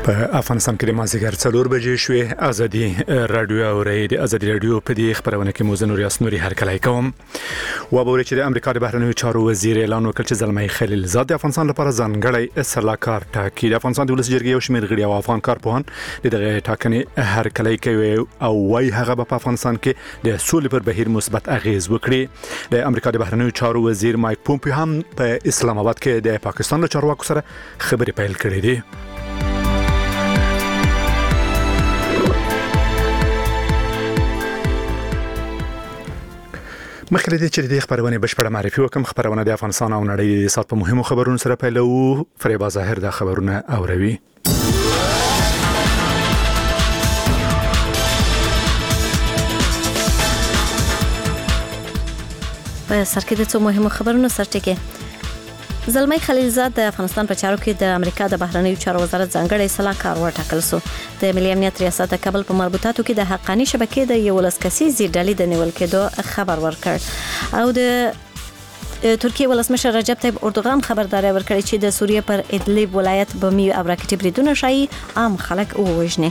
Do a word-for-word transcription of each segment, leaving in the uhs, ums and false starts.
په افغانستان کې د مازیګر څلور بجې شوې. ازادي رادیو اوري د ازادي رادیو په دې خبرونه کې موزه نور یاسنوري هرکلای کوم. و به ورچې د امریکا د بهرنیو چارو وزیر اعلان وکړ چې زلمي خلیل زاد د افغانستان لپاره ځانګړی سلاکار ټاکي. د افغانستان د ولس جرګې یو شمېر غړي او افغان کارپوهان دغه ټاکنې هرکلای کوي او وايي هغه په افغانستان کې د سولې پر بهیر مثبت اغیز وکړي. د امریکا د بهرنیو چارو وزیر مایک پومپیو هم په اسلام آباد کې د پاکستان له چارواکو سره خبرې پیل کړې دي. مخکې دې چې د خبرونه بشپړه معرفي وکم. خبرونه د افغانستان او نړۍ د سات په مهمو خبرونو سره پیلو. فریبا ظاهر د خبرونه اوروي. په سر کې د څو مهمو خبرونو سرټکي. زلمي خلیل زاد د افغانستان په چارو کې د امریکا د بهرنیو چارو وزارت ځانګړی سلاکار وټاکل شو. د ملي امنیت ریاست کابل په مربوطاتو کې د حقانی شبکې د یو لس کسیزې ډلې د نیول کېدو خبر ورکړ او د ترکیه ولسمشر رجب طيب اردوغان خبرداري ورکړي چې د سوریه پر ادلب ولایت بمي او راکټي بریدونه شایي عام خلک ووژني.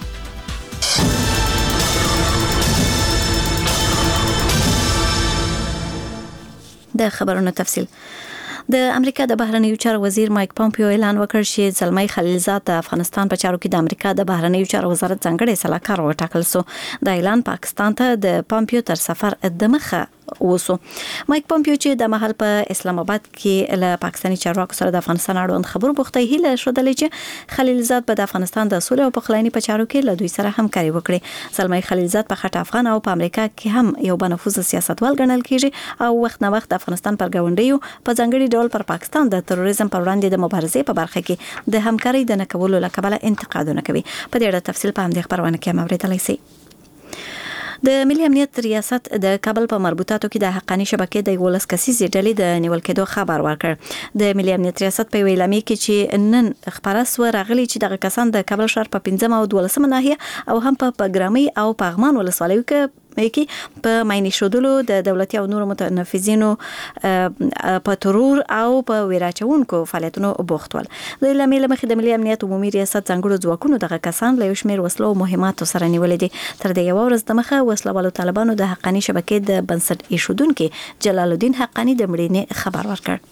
د خبرونو تفصیل. د امریکا د بهرنیو چارو وزیر مایک پومپیو اعلان وکړ چې زلمي خلیل زاد د افغانستان په چارو کې د امریکا د بهرنیو چارو وزارت ځانګړی سلاکار وټاکل شو. د اعلان پاکستان ته د پومپیو تر سفر د مخه وسو. مایک پومپیو چې د محل په اسلام آباد کې له پاکستاني چارواکو سره د افغانستان اړوند خبرو بوخته هیله شودلې چې خلیل زاد په افغانستان د سولې او پخلاینې په چارو کې له دوی سره همکاري وکړي. زلمي خلیل زاد په خټه افغان او په امریکا کې هم یو بنفوذ سیاستوال ګڼل کیږي او وخت نه وخت د افغانستان پر ګاونډیو په ځانګړي ډول پر پاکستان د تروریزم پر وړاندې د مبارزې په برخه کې د همکاري د نکولو لپاره انتقادونه کوي. په دې اړه تفصیل په همدې خبرونه کې موریدلای شي. د ملي امنیت ریاست د کابل په مربوطاتو کې د حقانی شبکې د یو لس کسیزې ډلې د نیول کېدو خبر ورکړ. د ملي امنیت ریاست په ویلامې کې چې نن خبره سو راغلي چې دغه کسان د کابل ښار په پنځم او دولسمه ناحیه او هم په پګرامي او پغمان ولسوالیو کې کې په مایني شودلو د دولتي او نورو متنفذینو په ترور او په ویراچونکو فعالیتونو بوختول. د لامل مخې د ملي امنیت عمومي ریاست څنګه ځواکونو دغه کسان له شمیر وسلو او مهماتو سره نیولې دي. تر دې یو ورځ د مخه وسلوالو طالبانو د حقانی شبکې د بنسټ ایښودونکو جلال الدین حقانی د مړینې خبر ورکړ.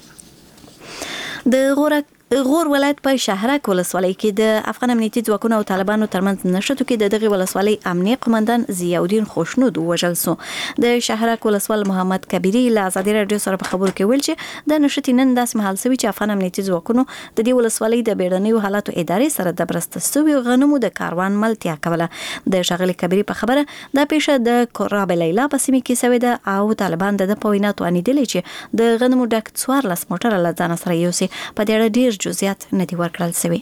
د غورک غور ولایت په شهرک ولسوالۍ کې د افغان امنیتي ځواکونو او طالبانو ترمنځ نشټو کې د دغه ولسوالۍ امنیه قومندان ضیاءالدین خوشنود وژل شو. د شهرک ولسوال محمد کبیری له ازادي رادیو سره په خبرو کې ویل چې د نشټ نن داس محل سوي چې افغان امنیتي ځواکونو د دې ولسوالۍ د بیړنیو حالاتو ادارې سره د برسته سوي غنمو د کاروان ملتیا کوله. د شغلي کبیری په خبره د پیښه د قراب لیلا په سیمه کې سوي ده او طالبان د پویناتو انیدلې چې د غنمو ډک څوار لاس موټر له ځان سره یوسي. په دې اړه ډیر جزئیات ندي ورکړل شوی.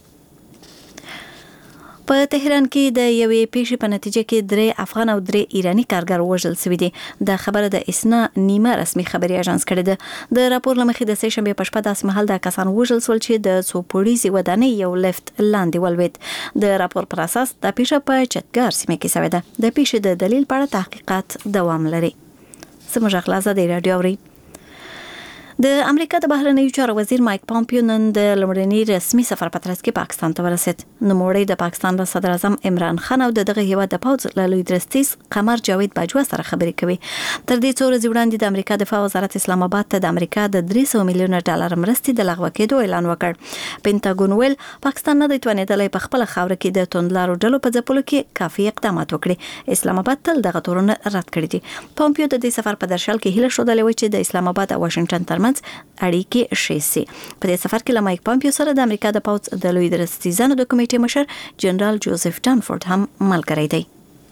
په تهران کې د یوې پیښې په نتیجه کې درې افغان او درې ایرانی کارګر وژل شوي دي. د خبره د اسنا نیمه رسمي خبري اژانس کړي ده. د راپور لمخې د سه شنبه په شپه داس محل د کسان وژل شول چې د څو پولیسي ودانۍ یو لفت لاندې ولوید. د راپور پر اساس د پیښه په چتګار سیمه کې شوې ده. د پیښې د دلیل په اړه تحقیقات دوام لري. سمجه خلاصه دی رادیو اوري. د امریکا د بهرنیو چارو وزیر مایک پومپیو نن د لومړني رسمي سفر په ترڅ کې پاکستان ته ورسید. نوموړی د پاکستان د صدر اعظم عمران خان او دغه هیواد د پوز له لوی درستیز قمر جاوید باجوا سره خبرې کوي. تر دې څو ورځې وړاندې د امریکا دفاع وزارت اسلام آباد ته د امریکا د درې سوه میلیونه ډالر مرستې د لغوه کېدو اعلان وکړ. پینټاګون ویل پاکستان نه دی توانېدلی په خپل خاور کې د توندلارو ډلو په ځپلو کې کافي اقدامات وکړي. اسلام آباد تل دغه تورونه رد کړي دي. پومپیو د دې سفر په درشل کې هیله شودلې و چې د اسلام آباد او واشنگټن ترمنځ اړیکې شي سي. په دې سفر کې مایک پومپیو سره د امریکا د پوز د لوی درستیزانو د کمیټې مشر جنرال جوزف ډانفورد هم ملګری دی.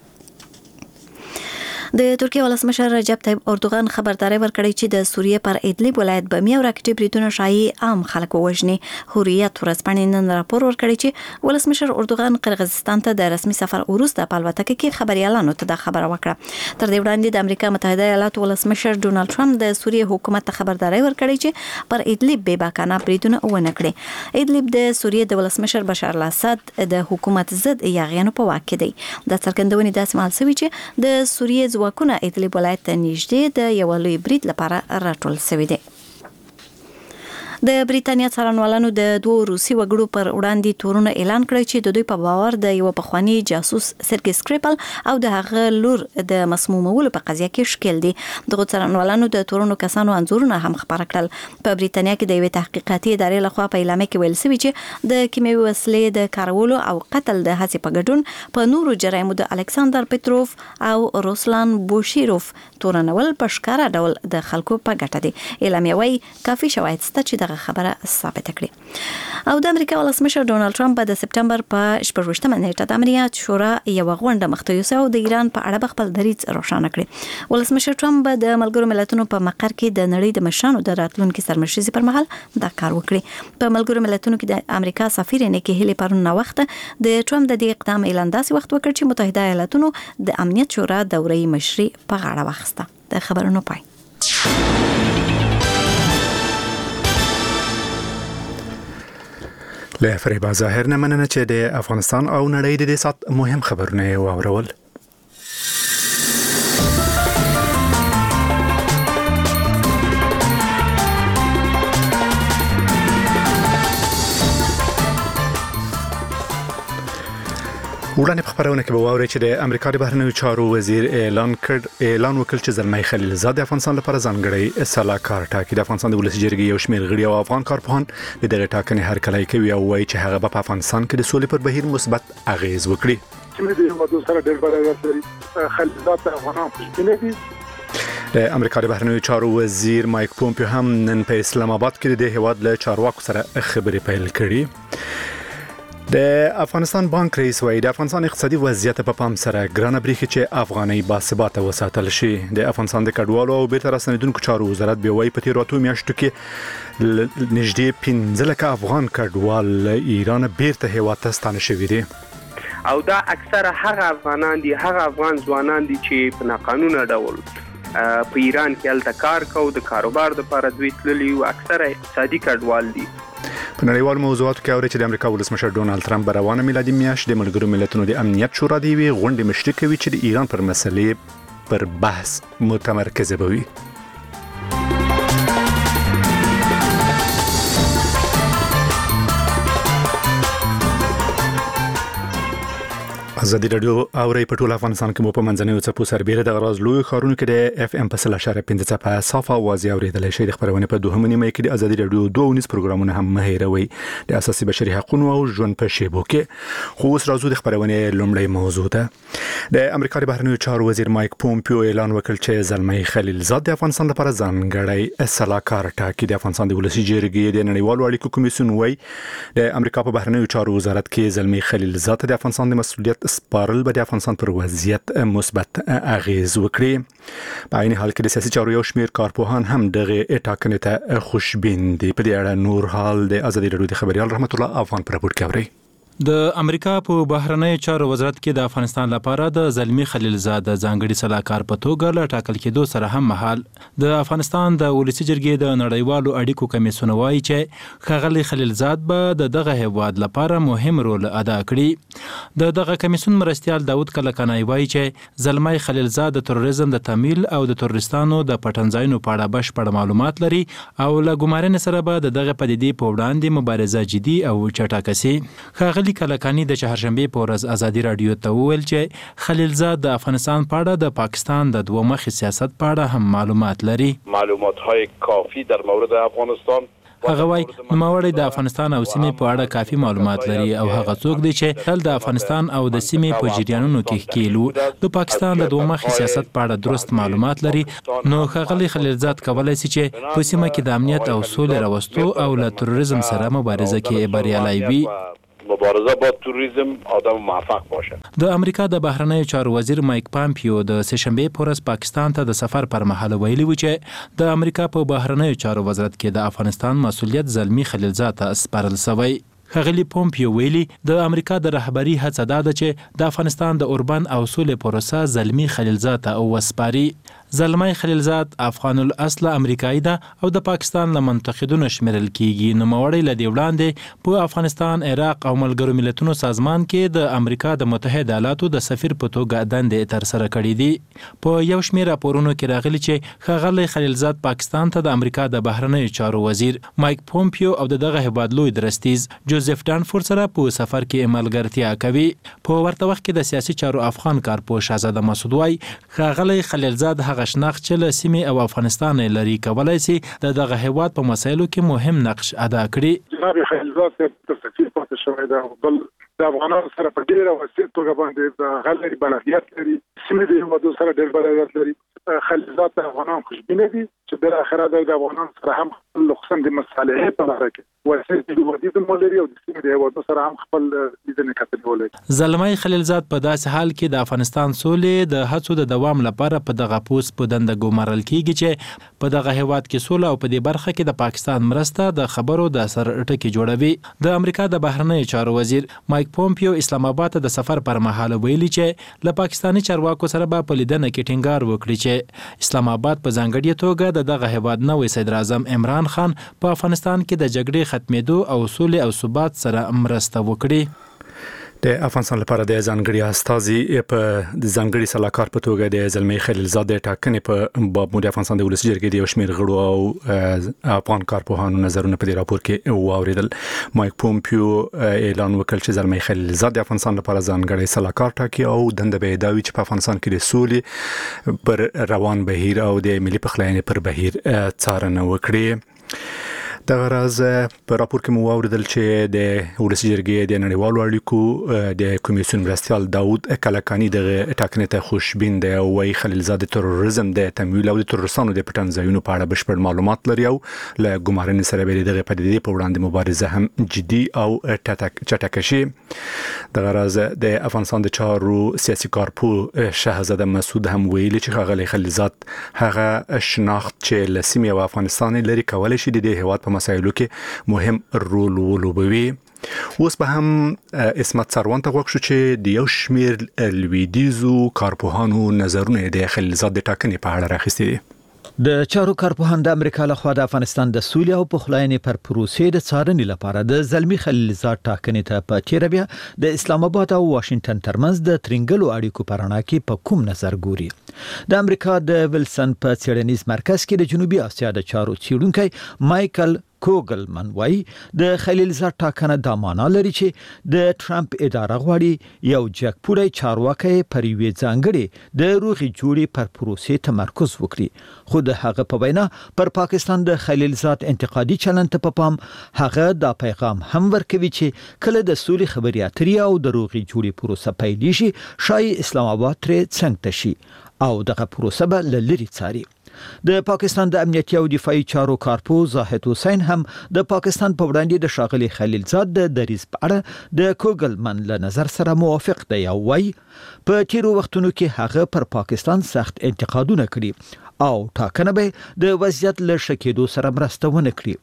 د ترکیه ولسمشر رجب طيب اردوغان خبرداري ورکړی چې د سوریه پر ادلب ولایت بمي او راکټي بریدونه شایي عام خلک وژني. حریت ورځپاڼې نن راپور ورکړی چې ولسمشر اردوغان قرغیزستان ته د رسمي سفر وروسته په الوتکه کې خبريالانو ته د خبره وکړه. تر دې وړاندې د امریکا متحده ایالاتو ولسمشر ډونالد ټرمپ د سوریه حکومت ته خبرداري ورکړی چې پر ادلب بې باکانه بریدونه ونه کړي. ادلب د سوریه د ولسمشر بشار الاسد د حکومت ضد یاغیانو په واک کې دی. د څرګندونې داسې مهال شوی چې د سوریه ځواکونه ادلب ولایت ته نږدې د یو لوی برید لپاره راټول شوي دي. د بریتانیا څارنوالانو د دوه روسي وګړو پر وړاندې تورونه اعلان کړی چې د دوی په باور د یو پخوانی جاسوس سرګي سکریپل او د هغه لور د مسمومولو په قضیه کې شکل دي. دغه څارنوالانو د تورونو کسانو انځورونه هم خبر کړل. په بریتانیا کې د یوې تحقیقاتي ادارې لخوا په اعلامیه کې ویل شوی چې د کیمیاوي وسلې د کارولو او قتل د هڅې په ګډون په نورو جرایمو د الکساندر پتروف او روسلان بوشیروف تورنول په ښکاره ډول د خلکو په ګټه دي. اعلامیه وايي کافي شواهد شته چې دغه خبره ثابت کړي. او د امریکا ولسمشر ډونالد ټرمپ د سپټمبر په شپږمه نیټه د امنیت شورا یو غونډه مخته یوسه او د ایران په اړه خپل دریځ روښانه کړي. ولسمشر ټرمپ د ملګرو ملتونو په مقر کې د نړۍ د مشرانو د راتلونکو سرمشري پر مهال دا کار وکړي. په ملګرو ملتونو کې د امریکا سفیر نیکی هیلی پرون وخت د ټرمپ د دې اقدام اعلان داسې وخت وکړ چې متحده ایالاتونو د امنیت شورا دوري مشري په غاړه واخیسته. د خبرونو پای. له فریبا ظاهر نه مننه چې د افغانستان او نړۍ د دې سات مهم خبرونه واورول. وړاندې په خبرونه کې به واورئ چې د امریکا د بهرنیو چارو وزیر اعلان کړ اعلان وکړ چې زلمی خلیلزاد د افغانستان لپاره ځانګړی سلاکار ټاکي. د افغانستان د ولسي جرګې یو شمېر غړي او افغان کارپوهان د دغه ټاکنې هرکلی کوي او وایي چې هغه په افغانستان کې د سولې پر بهیر مثبت اغیز وکړي. چې د هیوادو سره ډېر برابر لري خلیلزاد د افغانانو خوشبینه دي. د امریکا د بهرنیو چارو وزیر مایک پومپیو هم نن په اسلام آباد کې د هیواد له چارواکو سره خبرې پیل کړې. د افغانستان بانک رئیس وایي د افغانستان اقتصادي وضعیت په پام سره ګرانه بریښي چې افغانۍ باثباته وساتل شي. د افغانستان د کډوالو او بیرته راستنیدونکو چارو وزارت به وایي په تیرو اتو میاشتو کې نږدې پنځه لکه افغان کډوال له ایران بیرته هیواد ته ستانه شوي دي. او دا اکثره هغه افغانان دي هغه افغان ځوانان دي چې په ناقانونه ډول په ایران کې هلته کار کوي د کاروبار لپاره دوی تللي او اکثره اقتصادي کډوال دي. په نړیوالو موضوعاتو کې اوري چې د امریکا ولسمشر ډونالد ټرمپ روانه میلادي میاشت د ملګرو ملتونو د امنیت شورا دی وی غونډه مشري کوي چې د ایران پر مسلې پر بحث متمرکز وي. ازادي رادیو اوري په ټول افغانستان کې مو په منځنوي څپو سربېره د غراز لوی خارونو کې د اف ام په سل اشاره پنځه څپه صافه اوازې اوریدل شي. د خبرونه په دوه نیمه کې د ازادي رادیو دوه ونیس پروګرامونه هم مهیروي د اساسي بشري حقوقو او ژوند په شیبو کې. خو اوس راځو د خبرونه لومړی موضوع ده. د امریکا د بهرنیو چارو وزیر مایک پومپیو اعلان وکړ چې زلمی خلیلزاد د افغانستان لپاره ځانګړی سلاکار ټاکي. د افغانستان د ولسي جرګې د نړیوالو اړیکو کمیسیون وایي د امریکا په بهرنیو چارو وزارت کې زلمی خلیلزاد د افغانستان د مسؤلیت سپارل به د افغانستان پر وضعیت مثبت اغیز وکړي. په عین حال کې د سیاسي چارو یو شمېر کارپوهان هم دغه ټاکنې ته خوشبین دي. په دې اړه نور حال د ازادي رادیو د خبريال رحمت الله افغان پر راپور کوي. د امریکا په بهرنیو چارو وزارت کې د افغانستان لپاره د زلمی خلیلزاد ځانګړي سلاکار په توګه له ټاکل کېدو سره هم مهال د افغانستان د ولسي جرګې د نړیوالو اړیکو کمیسیون وایي چې ښاغلی خلیلزاد به د دغه هیواد لپاره مهم رول ادا کړي. د دغه کمیسیون مرستیال داود کلکانای وایي چې زلمی خلیلزاد د تروریزم د تمویل او د تروریستانو د پټنځایونو په اړه بشپړ معلومات لري او له ګمارنې سره به د دغه پدیدې په وړاندې مبارزه جدي او چټکه سي. ښاغلی کلکانی د چهارشنبه په ورځ ازادي رادیو ته وویل چې خلیلزاد د افغانستان په اړه د پاکستان د دوه مخي سیاست په اړه هم معلومات لري. معلومات‌های کافی در مورد افغانستان هغه وایي نوموړی د افغانستان او سیمې په اړه کافي معلومات لري او هغه څوک دی چې تل د افغانستان او د سیمې په جریانونو کې ښکیلو د پاکستان د دوه مخي سیاست په اړه درست معلومات لري. نو ښاغلی خلیلزاد کولی شي چې په سیمه کې د امنیت او سولې راوستو او له تروریزم سره مبارزه کې بریالی وي. مبارزه با توریسم آدم موفق باشه. د امریکا د بهرنیو چارو وزیر مایک پامپیو د سهشنبه په ورځ پاکستان ته د سفر پر مهال ویلي و چې د امریکا په بهرنیو چارو وزارت کې د افغانستان مسؤلیت زلمی خلیلزاد ته سپارل شوی. ښاغلی پومپیو ویلي د امریکا د رهبری هڅه ده چې د افغانستان د اوربان او سولې پروسه زلمی خلیلزاد ته وسپاري. زلمی خلیلزاد افغان الاصل امریکایي ده او د پاکستان له منتقدونو شمیرل کیږي. نوموړی له دې وړاندې په افغانستان، عراق او ملګرو ملتونو سازمان کې د امریکا د متحده ایالاتو د سفیر په توګه دندې تر سره کړې دي. په یو شمېر راپورونو کې راغلي چې ښاغلی خلیلزاد پاکستان ته د امریکا د بهرنیو چارو وزیر مایک پومپیو او دغه هیواد لوی درستیز جوزف ډانفورد سره په سفر کې ملګرتیا کوي. په ورته وخت کې د سیاسي چارو افغان کارپوه شهزاده مسعود وای ښاغلی خلیلزاد هغه شناخت چې له سیمې او افغانستان لري کولای شي د دغه هیواد په مسایلو کې مهم نقش ادا کړي. جناب خلیلزاد د سفیر پاتې شوی دی، بل د افغانانو سره په ډیره وسیع توګه باندې د غلري بلدیت لري، سیمې د هیوادو سره ډیر بلدیت لري. خلیلزاد د افغانانو خوشبینه دي چې بل اخره د افغانانو سره هم خصوصا د مصالحې په اړه کې وسیع د ودیده مولري او د سیمې د هیوادو سره هم خپل لیدنې کتنې ولري. زلمی خلیلزاد په داسې حال کې د افغانستان سولې د هڅو د دوام لپاره په دغه پوسټ په دنده ګمارل کیږي چې په دغه هیواد کې سوله او په دې برخه کې د پاکستان مرسته د خبرو د اثر ټکی جوړوي. د امریکا د بهرنیو چارو وزیر مایک پومپیو اسلام آباد ته د سفر پر مهال ویلي چې له پاکستاني چارواکو سره به په لیدنه کې ټینګار وکړي چې اسلام آباد په ځانګړي توګه د دغه هیواد نوی صدر اعظم عمران خان په افغانستان کې د جګړې ختمېدو او سولې او ثبات سره مرسته وکړي. د افغانستان لپاره د ځانګړي استازي په ځانګړي سلاکار په توګه د زلمی خلیلزاد د ټاکنې په باب د افغانستان د ولسي جرګې د یو شمېر غړو او افغان کارپوهانو نظرونه په دې راپور کې واوریدل. مایک پومپیو اعلان وکړ چې زلمی خلیلزاد د افغانستان لپاره ځانګړي سلاکار ټاکي او دنده به یې دا وي چې په افغانستان کې د سولې پر روان بهیر او د ملي پخلاینې پر بهیر څارنه وکړي. دغه راز په راپور کې مو واوریدل چې د ولسي جرګې د نړیوالو اړیکو د کمیسیون مرستیال داود کلکانی د ټاکنې ته خوشبین دی او وايي خلیلزاد تروریزم د تمویل او د تروریستانو د پټن ځایونو په اړه بشپړ معلومات لري او له ګمارنې سره به دغه پدیدې په وړاندې مبارزه هم جدي او چټکه شي. دغه راز د افغانستان د چارو سیاسي کارپوه شهزاده مسعود هم ویلي چې ښاغلی خلیلزاد هغه شناخت چې له سیمې او افغانستان لري کولای شي د دې هیواد په مسایلو کې مهم رول ولوبوي. اوس به هم اسمت سروان ته غوښتو چې د یو شمېر لویدیزو کارپوهانو نظرونه د خلیلزاد د ټاکنې په اړه راخیستي دي. د چارو کارپوهان د امریکا لخوا د افغانستان د سولې او پخلاینې پر پروسې د څارنې لپاره د زلمی خلیلزاد ټاکنې ته په تیر بیا د اسلام آباد او واشنگټن ترمنځ د ترنګلو اړیکو په رڼا کې په کوم نظر ګوري. د امریکا د ویلسن په څېړنیز مرکز کې د جنوبي اسیا د چارو څېړونکی مایکل کوګلمن وای د خلیلزاد ټاکنه د معنا لري چې د ټرمپ اداره غواړي یو جګپوړی چارواکي پر یوې ځانګړي د روغي جوړې پر پروسې تمرکز وکړي. خو د هغه په وینا پر پاکستان د خلیلزاد انتقادي چلند ته په پام هغه دا پیغام هم ورکوي چې کله د سولې خبري اترې او د روغي جوړې پروسه پیل شي شای اسلام آباد ترې څنګه شي او دغه پروسه به لری څاري. د پاکستان د امنیتي او دفاعي چارو کارپوه زاهد حسین هم د پاکستان په وړاندې د ښاغلي خلیلزاد د دریځ په اړه د کوګلمن له نظر سره موافق دی او وايي په تیرو وختونو کې هغه پر پاکستان سخت انتقادونه کړي او ټاکنه به د وضعیت له شکېدو سره مرسته ونه کړي.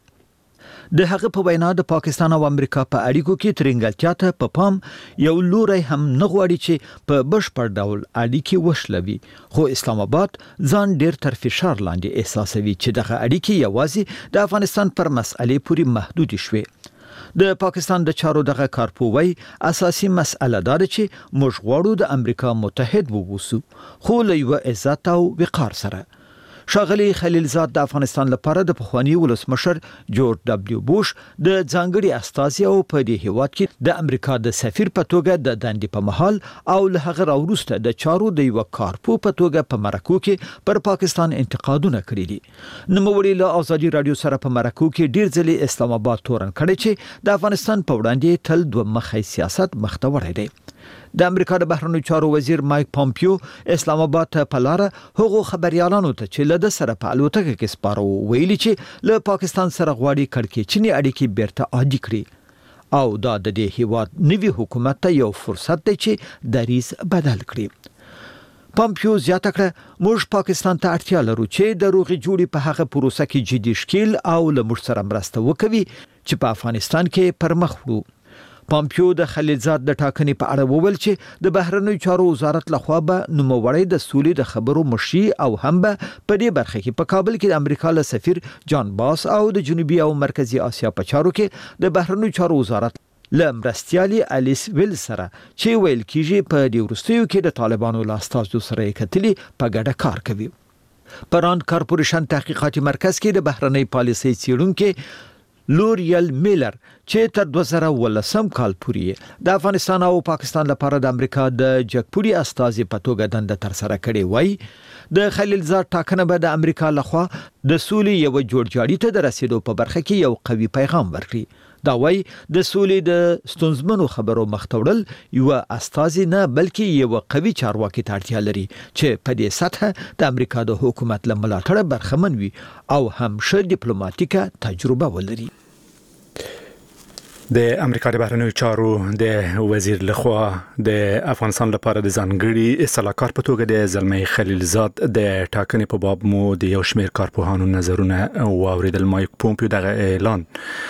د هغه په وینا د پاکستان او امریکا په اړیکو کې ترنګلتیا ته په پام یو لوري هم نه غواړي چې په بشپړ ډول اړیکې وشلوي، خو اسلام آباد ځان ډیر تر فشار لاندې احساسوي چې دغه اړیکې یوازې د افغانستان پر مسئلې پورې محدود شوي. د پاکستان د چارو دغه کارپوه اساسي مسأله دا ده چې موږ غواړو د امریکا متحد ووسو، خو له یو عزت او وقار سره. ښاغلي خلیلزاد د افغانستان لپاره د پخوانی ولسمشر جورج دبلیو بوش د ځانګړي استازي او په دې هیواد کې د امریکا د سفیر په توګه د دندې په محل او له هغه راوروسته د چارو د یو کارپوه په توګه په مرکو کې پر پاکستان انتقادونه کړي دي. نوموړي له ازادي رادیو سره په مرکو کې ډیر ځلې اسلام آباد تورن کړي چې د افغانستان په وړاندې تل دوه مخی سیاست مخته وړي دي. د امریکا د بهرنیو چارو وزیر مایک پومپیو اسلام آباد ته په لار هغو خبريالانو ته چې له سره په الوتکه کې سپارو ویلي چې له پاکستان سره غواړي کړکېچنې اړیکې بیرته عادي کړي او دا د دې هیواد نوي حکومت ته یو فرصت دی چې دریز بدل کړي. پومپیو زیاته کړه موږ پاکستان ته اړتیا لرو چې د روغي جوړې په هغه پروسه کې جدي شکل او له موږ سره مرسته وکړي چې په افغانستان کې پرمخ وړو. پامپیو د خلیلزاد د ټاکنې په اړه وویل چې د بهرنیو چارو وزارت لخوا به نوموړی د سولې د خبرو مشري او هم به په دې برخه کې په کابل کې د امریکا له سفیر جان باس او د جنوبي او مرکزی اسیا په چارو کې د بهرنیو چارو وزارت له مرستیالي الیس ویل سره چې ویل کیږي په دې وروستیو کې د طالبانو له استازو سره کتلي په ګډه کار کوي. پراند کارپوریشن تحقیقاتي مرکز کې د بهرنۍ پالیسۍ څېړونکي لوریل میلر چې تر دوه زره ولسم کال پورې د افغانستان او پاکستان لپاره د امریکا د جګپوري استازي په توګه دنده تر سره کړې وای د خلیلزاد ټاکنه به د امریکا لخوا د سولې یو جوړجاړي ته د رسیدو په برخه کې یو قوي پیغام ورکړي. دا وای د سولې د ستونزمنو خبرو مختوړل یو استازي نه بلکې یو قوي چارواکي ته اړتیا لري چې په دې سطح د امریکا د حکومت له ملاتړ برخمن وي او هم ښه ډیپلوماټیکه تجربه ولري. د امریکا د بهرنیو چارو د وزیر لخوا د افغانستان لپاره د ځانګړي سلاکار په توګه د زلمي خلیلزاد د ټاکنې په باب مو د یو شمېر کارپوهانو نظرونه واوریدل. مایک پومپیو دغه اعلان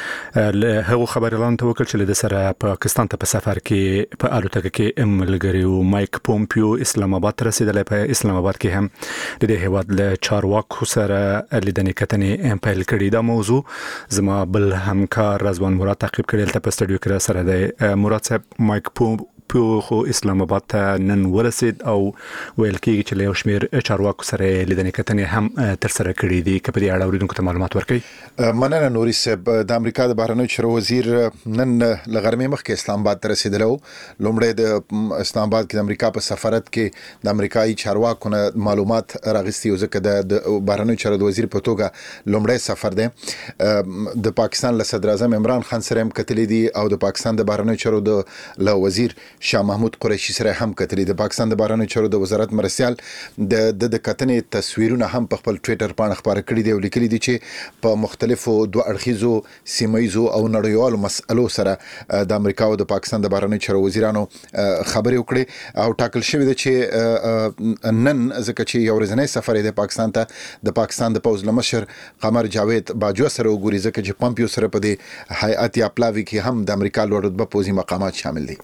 له هغو خبريالانو ته وکړ چې د سره پاکستان ته په سفر کې په الوتکه کې ملګری و. مایک پومپیو اسلام آباد رسیدلی، په اسلام آباد کې هم د دې هیواد له چارواکو سره لیدنې کتنې پیل کړي. دا موضوع زما بل همکار رضوان مراد تعقیب کړی په سټډیو کې سره دی. مراد صاحب، مایک پومپیو خو اسلام آباد ته نن ورسید او ویل کېږي چې له یو شمېر چارواکو سره لیدنې کتنې هم تر سره کړي دي. که په دې اړه اورېدونکو ته معلومات ورکړئ. مننه نوري صاحب. د امریکا د بهرنیو چارو وزیر نن له غرمې مخکې اسلام آباد ته رسیدلی و. لومړی د اسلام آباد کې د امریکا په سفارت کې د امریکایي چارواکو نه معلومات راغستي و، ځکه د بهرنیو چارو د وزیر په توګه لومړی سفر دی. د پاکستان له صدر اعظم عمران خان سره هم کتلي دي او د پاکستان د بهرنیو چارو د له وزیر شاه محمود قریشي سره هم کتلي. د پاکستان د بهرنیو چارو د وزارت مرستیال د د کتنې تصویرونه هم په خپل ټویټر باندې خبره کړي دي او لیکلي دي چې په مختلفو دوه اړخیزو سیمایزو او نړیوالو مسألو سره د امریکا او د پاکستان د بهرنیو چارو وزیرانو خبرې وکړي او ټاکل شوی دی چې نن ځکه چې یو ورځنی سفر دی پاکستان ته د پاکستان د پوز لمشر قمر جاوید باجوه سره وګوري، ځکه چې پامپیو سره په دې هیئت یا پلاوی کې هم د امریکا لوړ رتبه پوزي مقامات شامل دي.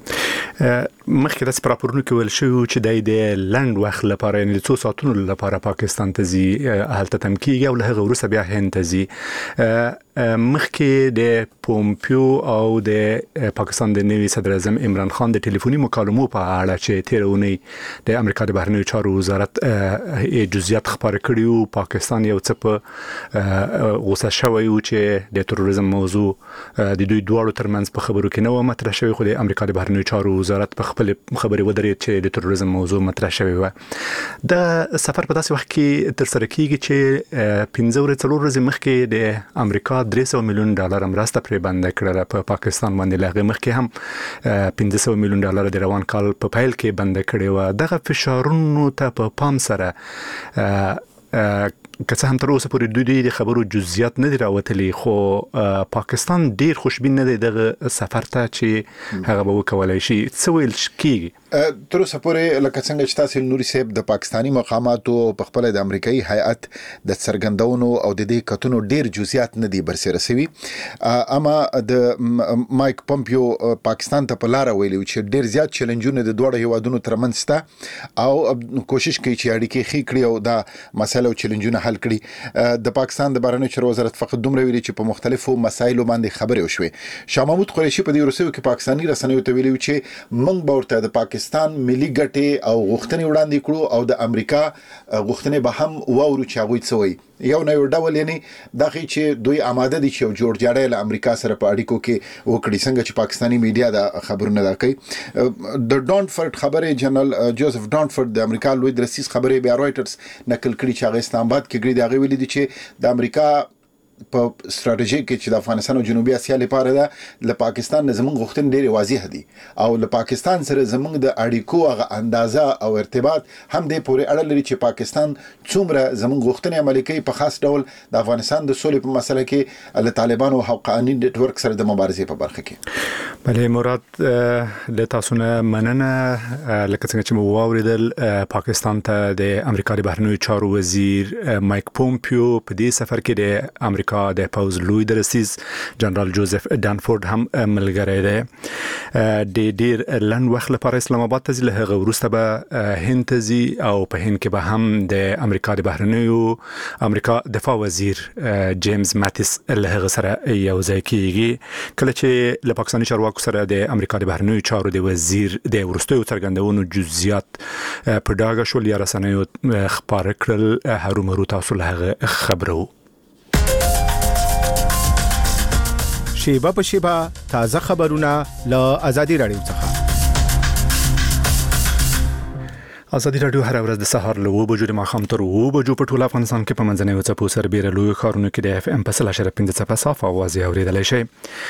مخکې د راپورونو کې ویل شوی چې د لنډ وخت لپاره، یعنې د څو ساعتونو لپاره پاکستان ته ځي، هلته تم کېږي او له هغه وروسته بیا هند ته ځي. مخکې د پومپیو او د پاکستان د نوي صدر اعظم عمران خان د ټلیفوني مکالمو په اړه چې تیر اونۍ د امریکا د بهرنیو چارو وزارت جزئیات خبر کړي وو، پاکستان یو څه په غوسه شوی و چې د تروریزم موضوع د دوی دواړو ترمنځ په خبرو کې نه و مطرح شوی، خو د امریکا د بهرنیو چارو وزارت په خپل خبرې ودرېد چې د تروریزم موضوع مطرح شوی و. د سفر په داسې وخت کې تر سره کېږي چې پنځه ورځې څلور ورځې مخکې د امریکا درې سوه میلیون ډالر مرسته پرې بنده کړله په پاکستان باندې. له هغې مخکې هم پنځه سوه میلیون ډالر د روان کال په پیل کې بنده کړې وه. دغه فشارونو ته په پام سره که څه هم تر اوسه پورې دوی د خبرو جزئیات نه دي راوتلي، خو پاکستان ډیر خوشبین نه دی دغه سفر ته چې هغه به وکولای شي. څه ویل کېږي؟ تر اوسه پورې لکه څنګه چې تاسو نوري صاحب د پاکستانی مقاماتو په خپل د امریکایي هیئت د څرګندونو او د دې کتونو ډیر جزئیات نه دي برسېره شوي. اما د مایک پومپیو پاکستان ته په لار ویلي چې ډیر زیات چیلنجونه د دوه هیوادونو ترمنځ شته او کوشش کوي چې اړیکې ښې کړي او دا مسله او چیلنجونه حل کړي. د پاکستان د بهرنیو چارو وزارت فقط دومره ویلي چې په مختلفو مسایلو باندې خبرې وشوي. شاه محمود قریشي په دې وروستیو کې پاکستاني رسنیو ته ویلي چې موږ به ورته د پاکستان ملي ګټې او غوښتنې وړاندې کړو او د امریکا غوښتنې به هم واورو چې هغوی څه وایي. یو نه یو ډول یعنې دا ښیي چې دوی آماده دي چې یو جوړجاړی له امریکا سره په اړیکو کې وکړي، څنګه چې پاکستاني میډیا دا خبرونه دا کوي. د ډانفورد خبرې جنرال جوزف ډانفورد د امریکا لوی درسیز خبرې بیا رويټرز نقل کړي چې هغه اسلام آباد کې کړي. هغه ویلي دي چې د امریکا په ستراتیژي کې چې د افغانستان او جنوبي اسیا لپاره ده له پاکستان نه زموږ غوښتنې ډېرې واضح دي او له پاکستان سره زموږ د اړیکو هغه اندازه او ارتباط هم دې پورې اړه لري چې پاکستان څومره زموږ غوښتنې عملي کوي، په خاص ډول د افغانستان د سولې په مسله کې له طالبانو او حقاني نیټورک سره د مبارزې په برخه کې. بله مراد، له تاسو نه مننه. لکه څنګه چې مو واوریدل، پاکستان ته د امریکا د بهرنیو چارو وزیر مایک پومپیو په دې سفر کې د امریکا امریکا د پوز لوی درسیز جنرال جوزف دانفورد هم ملګری دی. د ډیر لن وخت لپاره اسلام آباد ته ځي، له هغه وروسته به هند ته ځي او په هند کې به هم د امریکا د بهرنیو امریکا دفاع وزیر جیمز ماتیس له هغه سره یو ځای کیږي. کله چې له پاکستاني چارواکو سره د امریکا د بهرنیو چارو د وزیر د وروستیو څرګندونو جزئیات په ډاګه شول یا رسنیو خبر کړل، هرومرو تاسو له هغه خبرو. شیبه په شیبه تازه خبرونه له آزادي رادیو څخه. آزادي رادیو هر ورځ د سهار له اوه بجو د ماښام تر اوه بجو په ټول افغانستان کې په منځنۍ څپو سربېره لوی ښارونو کې د اف ام په سل اشاره پنځه څپه صاف اواز اورېدلی شي.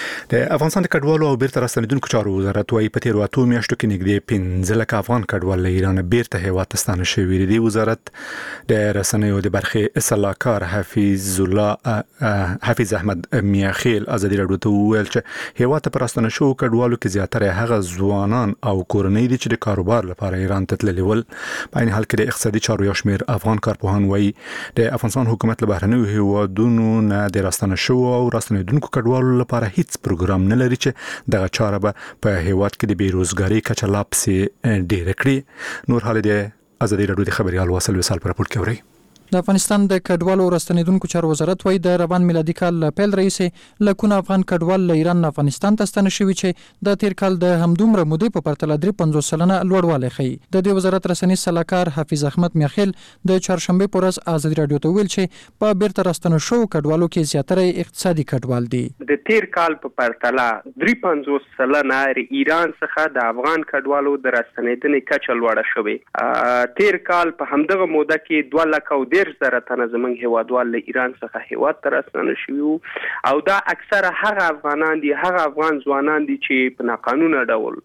د افغانستان د کډوالو او بیرته راستنېدونکو چارو وزارت وايي په تیرو اتو میاشتو کې نږدې پنځه لکه افغان کډوال له ایران بیرته هیواد ته ستانه شوي دي. وزارت د رسنیو د برخې سلاکار حفیظ الله حفیظ احمد میاخیل آزادي رادیو ته وویل چې هیواد ته پراستنه شو کډوالو کې زیاتره هغه ځوانان او کورنۍ دي چې د کاروبار لپاره ایران ته تللي ول. په این حال کې د اقتصادي چارو یو شمېر افغان کارپوهان وایي د افغانستان حکومت له بهرنیو هیوادونو نه د راستنه شو او راستنېدونکو کډوالو لپاره هیڅ پروګرام نه لري چې دغه چاره به په هیواد کې د بیروزګارۍ کچه لا پسې ډېره کړي. نور حال د آزادي رادیو د خبريال واصل وصال پر راپور کې اوري. د افغانستان د کډوالو راستنېدونکو چارو وزارت وايي د روان میلادي کال له پیل راهیسې لکونه افغان کډوال له ایران نه افغانستان ته ستنه شوي چې د تیر کال د همدومره مودې په پرتله درې پنځوس سلنه لوړوالی ښیي. د دې وزارت رسنۍ سلاکار حفیظ احمد میاخیل د چهارشنبه په ورځ آزادي رادیو ته ویل چې په بیرته راستنه شوو کډوالو کې زیاتره اقتصادي کډوال دي. د تیر کال په پرتله درې پنځوس سلنه ایران څخه د افغان کډوالو د راستنېدنې کچه لوړه شوې. تیر کال په همدغه موده کې دوه لکه او دېرش زره تنه زموږ هیوادوال له ایران څخه هیواد ته راستنه شوي او دا اکثره هغه افغانان دي، هغه افغان ځوانان دي چې په ناقانونه ډول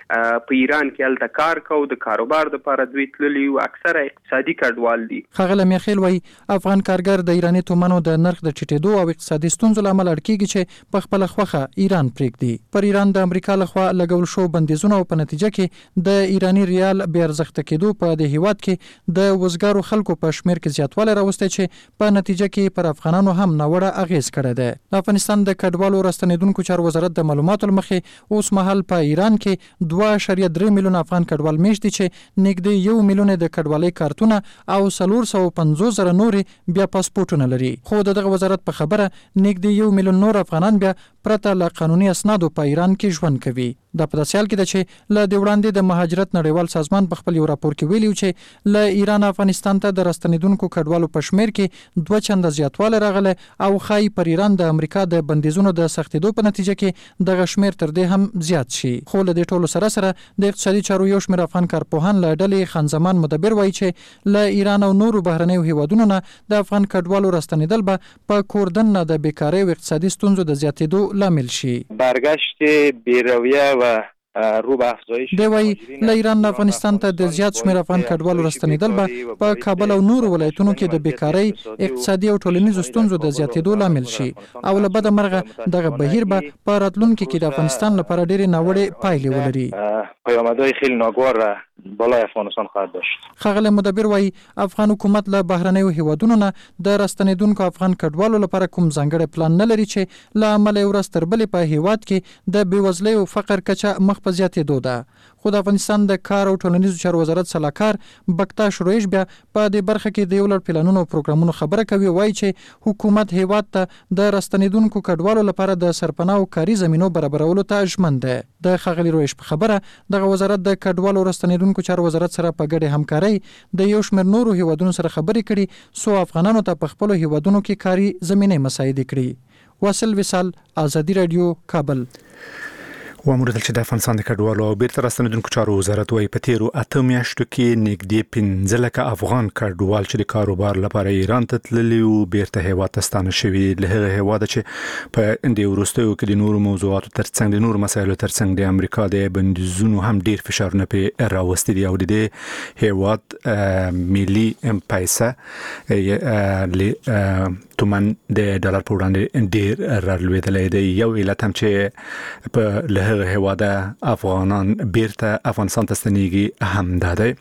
په ایران کې هلته کار کوي، د کاروبار لپاره دوی تللي او اکثره اقتصادي کډوال دي. ښاغلی میاخیل وایي افغان کارګر د ایراني تومنو د نرخ د ټیټېدو او اقتصادي ستونزو له امله اړ کېږي چې په خپله خوښه ایران پرېږدي. پر ایران د امریکا لخوا لګول شو بندیزونه او په نتیجه کې د ایراني ریال بې ارزښته کېدو په د هیواد کې د وزګارو خلکو په شمېر کې زیاتوالی راوستی چې په نتیجه کې پر افغانانو هم ناوړه اغېز کړی دی. د افغانستان د کډوالو راستنېدونکو چارو وزارت د معلوماتو له مخې اوس مهال په ایران کې دوه اشاریه درې میلیونه افغان کډوال میشت دي چې نږدې یو میلیون د کډوالۍ کارتونه او څلور سوه پنځوس زره نورې بیا پاسپورټونه لري. خو د دغه وزارت په خبره نږدې یو میلیون نور افغانان بیا پرته له قانوني اسنادو په ایران کې ژوند کوي. دا په داسې حال کې ده چې له دې وړاندې د مهاجرت نړیوال سازمان په خپل یو راپور کې ویلي چې له ایران افغانستان ته د راستنېدونکو کډوالو په شمېر کې دوه چنده زیاتوالی راغلی او ښایي پر ایران د امریکا د بندیزونو د سختېدو په نتیجه کې دغه شمېر تر دې هم زیات شي. خو له دې ټولو سره سره د اقتصادي چارو یو شمېر افغان کارپوهان له ډلې خان زمان مدبر وایي چې له ایران او نورو بهرنیو هیوادونو نه د افغان کډوالو راستنېدل به په کوردن نه د بیکارۍ او اقتصادي ستونزو د زیاتېدو لامل شي. برگشت بیرویه و رو به افزایش دی وایي له ایران نه افغانستان ته د زیات شمېر افغان کډوالو راستنېدل به په کابل او نورو ولایتونو کې د بیکارۍ، اقتصادي او ټولنیزو ستونزو د زیاتېدو لامل شي او له بده مرغه دغه بهیر به په راتلونکي کې د افغانستان لپاره ډېرې ناوړې پایلې ولري. پیامدهای خیلی ناگوار بالای افغانستان خواهد داشت. ښاغلی مدبر وایي افغان حکومت له بهرنیو هیوادونو نه د راستنېدونکو افغان کډوالو لپاره کوم ځانګړی پلان نه لري چې له امله یې ورځ تر بلې په هیواد کې د بېوزلۍ او فقر کچه مخ په زیاتېدو ده. خو د افغانستان د کار او ټولنیزو چارو وزارت سلاکار بکتاش رویش بیا په دې برخه کې د یو لړ پلانونو او پروګرامونو خبره کوي. وایي چې حکومت هیواد ته د راستنېدونکو کډوالو لپاره د سرپناه او کاري زمینو برابرولو ته ژمن دی. د ښاغلي رویش په خبره دغه وزارت د کډوالو راستنېدونکو چارو وزارت سره په ګډه همکارۍ د یو شمېر نورو هیوادونو سره خبرې کړي څو افغانانو ته په خپلو هیوادونو کې کاري زمینې مساعدې کړي. واصل وصال، آزادي رادیو، کابل. واموردل چې د افغانستان د کډوالو او بیرته راستنېدونکو چارو وزارت وايي په تیرو اته میاشتو کې نږدې پنځه لکه افغان کډوال چې د کاروبار لپاره ایران ته تللي او بیرته هیواد ته ستانه شوي له هغه هیواده چې په دې وروستیو کې د نورو موضوعاتو ترڅنګ د نورو مسایلو ترڅنګ د امریکا د بندیزونو هم ډیر فشارونه پې راوستي دي او د دې هیواد ملي پیسه تومن د ډالر په وړاندې ډیر رالوېدلی دی. یو علت هم چې په له هغه هیواد افغانان بیرته افغانستان ته ستنیږي هم ده.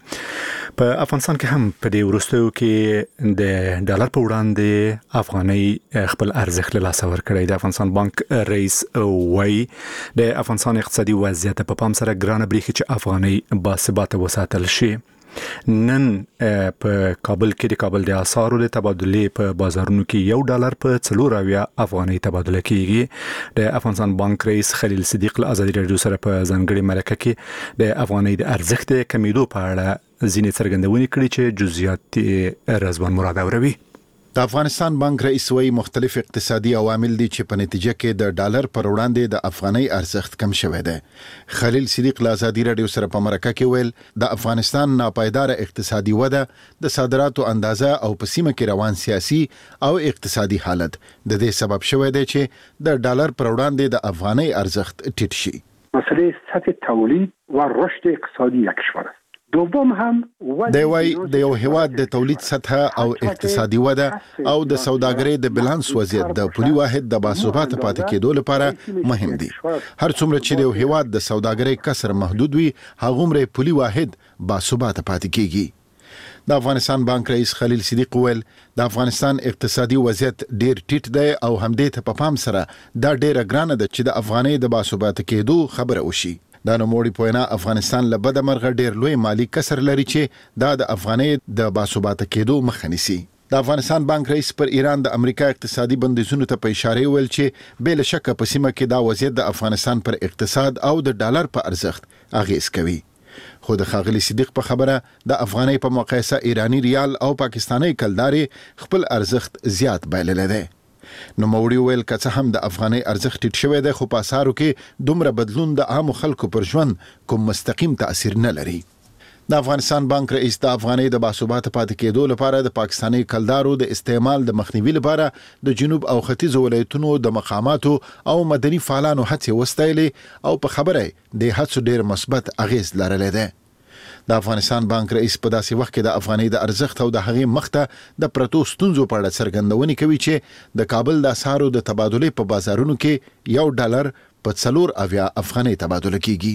په افغانستان کې هم په دې وروستیو کې د ډالر په وړاندې افغانۍ خپل ارزښت له لاسه ورکړی. د افغانستان بانک رئیس وایي د افغانستان اقتصادي وضعیت په پام سره ګرانه بریښي چې افغانۍ باثباته وساتل شي. نن په کابل کې د کابل د اسعارو د تبادلې په بازارونو کې یو ډالر په څلور اویا افغانۍ تبادله کیږي. د افغانستان بانک رئیس خلیل صدیق له ازادي رادیو سره په ځانګړي مرکه کې د افغانۍ د ارزښت کمیدو په اړه ځینې څرګندونې کړې چې جزئیات رضوان مراد اوروي. د افغانستان بانک رئیس وایي مختلف اقتصادي عوامل دي چې په نتیجه کې د ډالر پر وړاندې د افغانۍ ارزښت کم شوی دی. خلیل صدیق له ازادي رادیو سره په مرکه کې ویل د افغانستان ناپایدار اقتصادي وده، د صادراتو اندازه او په سیمه کې روان سیاسي او اقتصادي حالت د دې سبب شوی دی چې د ډالر پر وړاندې د افغانۍ ارزښت ټیټ شي. مسئله سطح تولید و رشد اقتصادی یک کشور است. دوم هم د وای د یو هیواد د تولید سطح او اقتصادي وده او د سوداګرۍ د بالانس وضعیت د پولي واحد د باثباته پاتې کېدو لپاره مهم دي. هر څومره چې د هیواد د سوداګرۍ کسر محدود وي هغومره پولي واحد باثباته پاتې کیږي. د افغانستان بانک رئیس خلیل صدیق ویل د افغانستان اقتصادي وضعیت ډیر ټیټ دی او همدې ته په پام سره دا ډیره ګرانه ده چې د افغانۍ د باثباته کېدو خبره وشي. دا نوموړي پوینا افغانستان له بده مرغه ډیر لوی مالی کسر لري چې دا د افغانۍ د باثباته کېدو مخه نیسي. د افغانستان بانک رئیس پر ایران د امریکا اقتصادي بندیزونو ته په اشاره ویل چې بل شک په سیمه کې دا وضعیت د افغانستان پر اقتصاد او د ډالر په ارزښت اغیز کوي. خو د خاغلی صدیق په خبره د افغانۍ په مقایسه ایرانی ریال او پاکستانی کلداري خپل ارزښت زیات بایللی دی. نو موري ویل که څه هم د افغانۍ ارزښت ټیټ شوی دی خو په اسعارو کې دومره بدلون د عامو خلکو پر ژوند کوم مستقیم تاثیر نه لري. د افغانستان بانک رئیس د افغانۍ د باثباته پاتې کېدو لپاره د پاکستانی کلدارو د استعمال د مخنیوي لپاره د جنوب او ختیځ ولایتونو د مقاماتو او مدني فعالانو هڅې وستایلې او په خبره د هڅو ډیر مثبت اغیز لرلی دی. د افغانستان بانک رئیس په داسې وخت کې د افغانۍ د ارزښت او د هغې مخته د پرتو ستونزو په اړه څرګندونې کوي چې د کابل د اسعارو د تبادلې په بازارونو کې یو ډالر په څلور اویا افغانۍ تبادله کیږي.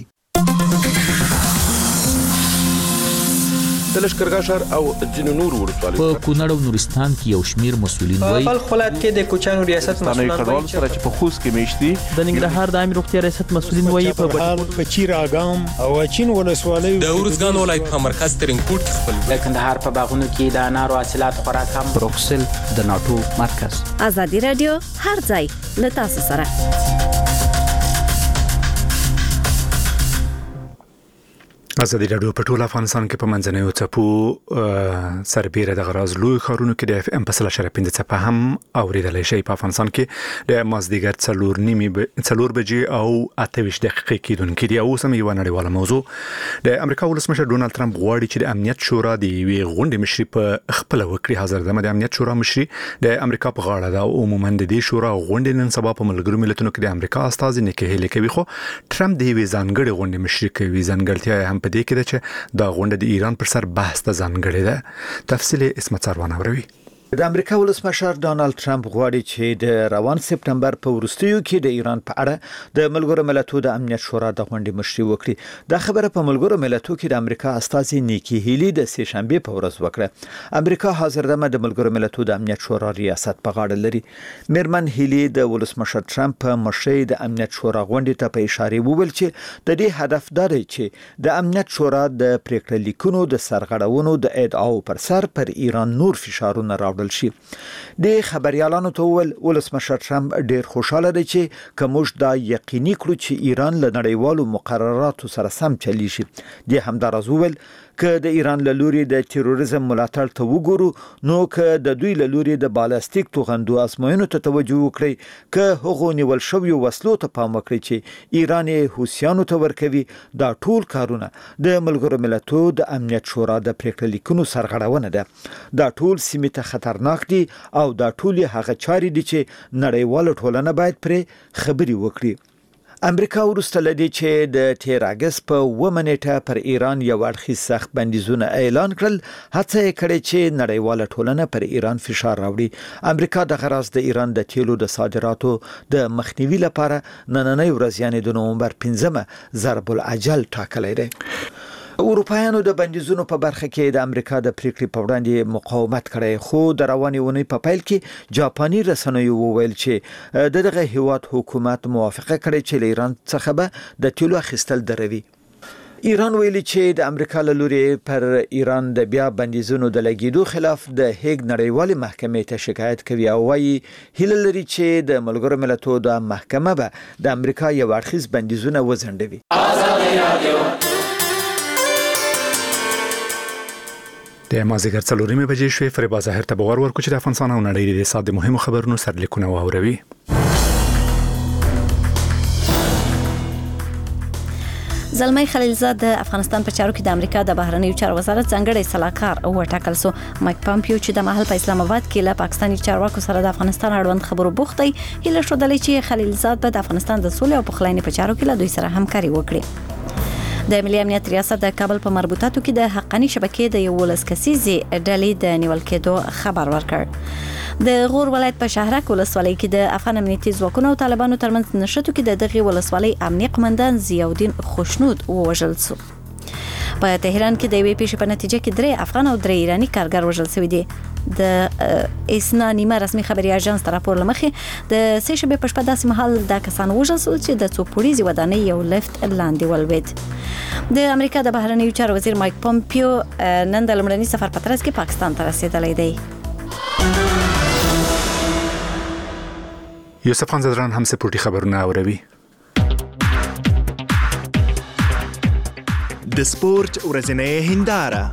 د لشکرګاه ښار او ځینو نورو ولسوالیو په کونړ او نورستان کې یو شمیر مسولین وایي په بلخ ولایت کې د کوچانو ریاست مسولین وایي چې په خوست کې میشتي د ننګرهار د عامه روغتیا ریاست مسولین وایي په بهال په چیر اګام او چین ولسوالیو د اورزګان ولایت په مرکز ترینکوټ کې خپل د کندهار په باغونو کې د انارو حاصلات خورا کم. بروکسل د ناتو مرکز. ازادي رادیو هر ځای له تاسو سره. ازادي رادیو په ټول افغانستان کې په منځنیو څپو سربېره د غراز لوی ښارونو کې د اف ام په سل اشاریه پنځه څپه هم اوریدلی شي. په افغانستان کې د مازدیګر څلور نیمې څلور بجې او اته ویشت دقیقې کېدونکې دي. اوس هم یوه نړیواله موضوع. د امریکا ولسمشر ډونالد ټرمپ غواړي چې د امنیت شورا د یوې غونډې مشري په خپله وکړي. حاضردمه د امنیت شورا مشري د امریکا په غاړه ده او عموما د دې شورا غونډې نن سبا په ملګرو ملتونو کې د امریکا استازي نیکي هیلي کوي. خو ټرمپ د یوې ځانګړې غونډې مشري کوي. ځانګړتیا هم په دې کې ده چې دا غونډه د ایران پر سر بحث ته ځانګړې ده. تفصیل اسمت سروان اوروي. د امریکا ولسمشر ډونالد ټرمپ غواړي چې د روان سپټمبر په وروستیو کې د ایران په اړه د ملګرو ملتونو د امنیت شورا د غونډې مشري وکړي. دا خبره په ملګرو ملتونو کې د امریکا استازي نیکي هیلي د سه شنبه په ورځ وکړه. امریکا حاضردمه د ملګرو ملتونو د امنیت شورا ریاست په غاړه لري. میرمن هیلي د ولسمشر ټرمپ په مشرۍ د امنیت شورا غونډې ته په اشاره وویل چې د دې هدف دا دی چې د امنیت شورا د پریکړه لیکونو د سرغړونو د ادعاو پر سر پر ایران نور فشارونه راوړل شي. د خبريالانو ته ول ولسمشر ټرمپ ډیر خوشاله دی چې کومش دا یقیني کړو چې ایران له نړیوالو مقرراتو سره سم چلی شي. د همدارز ول که د ایران له لوري د تروریزم ملاتړ ته وګورو نو که د دوی له لوري د بالستیک توغندو ازموینو ته توجه وکړي که هغه نیول شوی وسلو ته پام وکړي چې ایران حوثیانو ته ورکوي دا ټول کارونه د ملګرو ملتونو د امنیت شورا د پریکړه لیکونو سرغړونه ده. دا ټول سیمه ته خطرناک دي او دا ټول هغه چاري دي چې نړیواله ټولنه باید پرې خبري وکړي. امریکا وروسته لدی چې د تیر اگست په اوومه نیټه پر ایران یو اړخیز سخت بندیزونه اعلان کړل، هڅه یې کړې چې نړیواله ټولنه پر ایران فشار راوړي. امریکا د غرض د ایران د تیلو د صادراتو د مخنیوي لپاره نننۍ ورځ یعنې د نومبر پنځمه ضرب العجل ټاکلی دی. اروپایانو د بندیزونو په برخه کې د امریکا د پریکړې په وړاندې مقاومت کړی، خو د روانې اونۍ په پیل کې جاپاني رسنیو وویل چې د دغه هیواد حکومت موافقه کړې چې له ایران څخه به د تیلو اخیستل دروي. ایران ویلي چې د امریکا له لوري پر ایران د بیا بندیزونو د لګیدو خلاف د هیګ نړیوالې محکمې ته شکایت کوي او وايي هیله لري چې د ملګرو ملتونو د محکمه به د امریکا یو اړخیز بندیزونه وځنډوي. د مازیګر څلورمې بجې شوې. فریبا ظاهر ته باور ورکړو چې د افغانستان او نړۍ د ساده مهمو خبرونو سرلیکونه واوروي. زلمی خلیلزاد د افغانستان په چارو کې د امریکا د بهرنیو چارو وزارت ځانګړی سلاکار وټاکل سو. مایک پامپیو چې د مهال په اسلام آباد کې له پاکستاني چارواکو سره د افغانستان اړوند خبرو بوخت دی، هیله شودلې چې خلیلزاد به د افغانستان د سولې او پخلاینې په چارو کې له دوی سره همکاري وکړي. د ملي امنیت ریاست د کابل په مربوطاتو کې د حقانی شبکې د یو ولس کسیزې ډلې د نیول کېدو خبر ورکړ. د غور ولایت په شهرک ولسوالۍ کې د افغان امنیتي ځواکونو او طالبانو ترمنځ نشټو کې د دغه ولسوالۍ امنیه قومندان ضیاءالدین خوشنود ووژل شو. په تهران کې د یوې پیښې په نتیجه کې درې افغان او درې ایرانی کارګر وژل شوي دي. د اسنا نیمه رسمي خبري اژانس تر راپور لمخې د سې شنبې په شپه داسې مهال د کسان وژل شول چې د څو پولیسي ودانۍ یو لفت لاندې ولوید. د امریکا د بهرنیو چارو وزیر مایک پامپیو نن د لومړني سفر په ترڅ کې پاکستان ته رسیدلی دی. یوسف خان زدران هم سپورټي خبرونه اوروي. د سپورت ورځنۍ هنداره.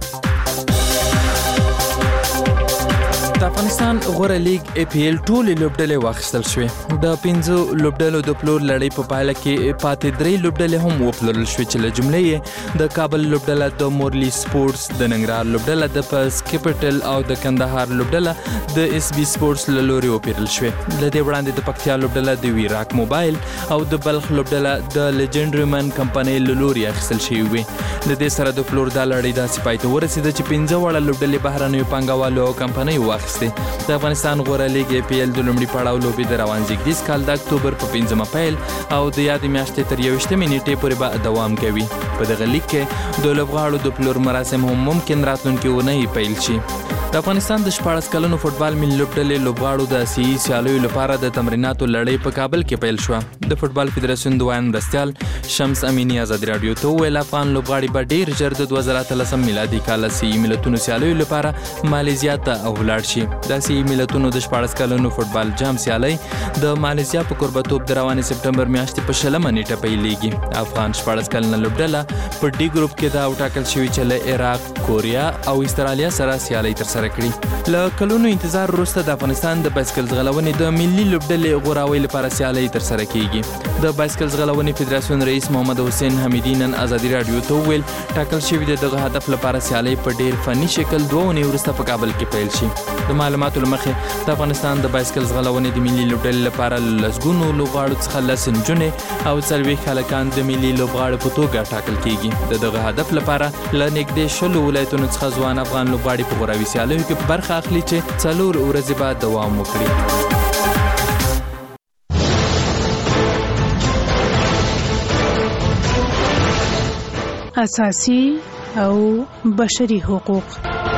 د افغانستان غوره لیگ ای پی ایل ټولې لوبډلې واخیستل شوې. د پنځو لوبډلو د پلور لړۍ په پایله کې پاتې درې لوبډلې هم وپلورل شوې چې له جملې یې د کابل لوبډله د مورلي سپورټس، د ننګرهار لوبډله د پس کیپټل او د کندهار لوبډله د اس بي سپورټس له لوري وپیرل شوې. له دې وړاندې د پکتیا لوبډله د ویراک موبایل او د بلخ لوبډله د لیجنډري من کمپنۍ له لوري اخیستل شوې وي. د دې سره د پلور د لړۍ داسې پای ته ورسېده چې پنځه واړه لوبډلې بهرنیو پانګوالو او کمپنیو واخیستې. د افغانستان غوره لیگ ای پی ایل د لومړي پړاو لوبې د روان زیږدیز کال د اکتوبر په پنځمه پیل او د یادې میاشتې تر یوویشتمې نیټې پورې به دوام کوي. په دغه لیگ کې د لوبغاړو د پلور مراسم هم ممکن راتلونکي اونۍ پیل شي. د افغانستان د شپاړس کلنو فوټبال ملي لوبډلې لوبغاړو د آسیایي سیالیو لپاره د تمریناتو لړۍ په کابل کې پیل شوه. د فوټبال فدراسیون د وایم مرستیال شمس امینی ازادي راډیو ته وویل افغان لوبغاړي به ډېر ژر د دوه زره اتلسم میلادي کال آسیایي ملتونو سیالیو لپاره مالیزیا ته ولاړ شي. د آسیایي ملتونو د شپاړس کلنو فوټبال جام سیالۍ د مالیزیا په کوربتوب د روانې سپټمبر میاشتې په شلمه نیټه پیلېږي. افغان شپاړس کلنه لوبډله په ډي ګروپ کې دا وټاکل شوي چې له عراق، کوریا او استرالیا سره سیالۍ ترسره کړي. له کلونو انتظار وروسته د افغانستان د بایسکل ځغلونې د ملي لوبډلې غوراوۍ لپاره سیالۍ ترسره کیږي. د بایسکل ځغلونې فدراسیون رئیس محمد حسین حمیدی نن ازادي راډیو ته وویل ټاکل شوي د دغه هدف لپاره سیالۍ په ډیر فني شکل دوه اونۍ وروسته په کابل کې پیل شي. د معلوماتو له مخې د افغانستان د بایسکل ځغلونې د ملي لوبډلې لپاره لسګونو لوبغاړو څخه لس نجونې او څلوېښت هلکان د ملي لوبغاړو په توګه ټاکل کیږي. د دغه هدف لپاره له نږدې شلو ولایتونو څخه ځوان افغان لوبغاړي په غوراوي سیالیو کې برخه اخلي چې څلور ورځې به دوام وکړي. اساسي او بشري حقوق.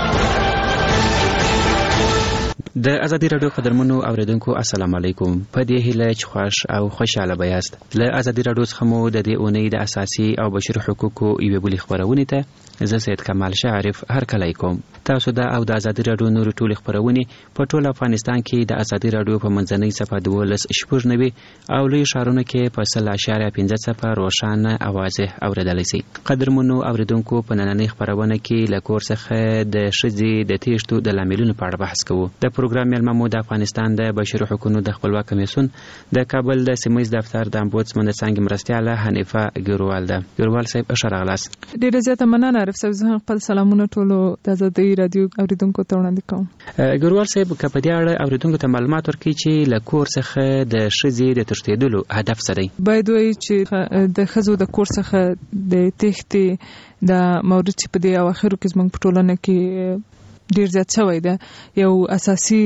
د ازادي راډیو قدرمنو اوریدونکو السلام علیکم. په دې هیله چې خوښ او خوشاله بیاست. له ازادي راډیو څخه مو د دې اونۍ د اساسي او بشري حقوقو یوې بلې خپرونې ته زه سید کمال شعرف هرکلی کوم. تاسو دا او د ازادي راډیو نورې ټولې خپرونې په ټول افغانستان کې د ازادي راډیو په منځنۍ صفحه دولس شپږ نوي او لوی ښارونو کې په سل اشاریه پنځه صفر روښانه اوازه اوریدلی سئ. قدرمنو اوریدونکو په نننۍ خپرونه کې له کور څخه د ښځې د تیښتو د لاملونو په اړه بحث کوو. د پروګرام میلمه مو د افغانستان د بشري حقوقو د خپلواک کمیسیون د کابل د سیمه ییز دفتر د امبودسمن د څانګې مرستیاله حنیفه ګیروال ده. ګیروال صاحب ښه راغلاست. ډیره زیاته مننه عارف صاحب زه خپل سلامونه ټولو د آزادۍ رادیو اوریدونکو ته وړاندې کوم. ګروال صاحب که په دې اړه اوریدونکو ته معلومات ورکړي چې له کور څخه د ښځې د تښتېدلو هدف څه دی؟ باید وایي چې د ښځو د کور څخه د تښتې د مورد چې په دې اواخرو کې زموږ په ټولنه کې ډیر زیات شوی ده یو اساسي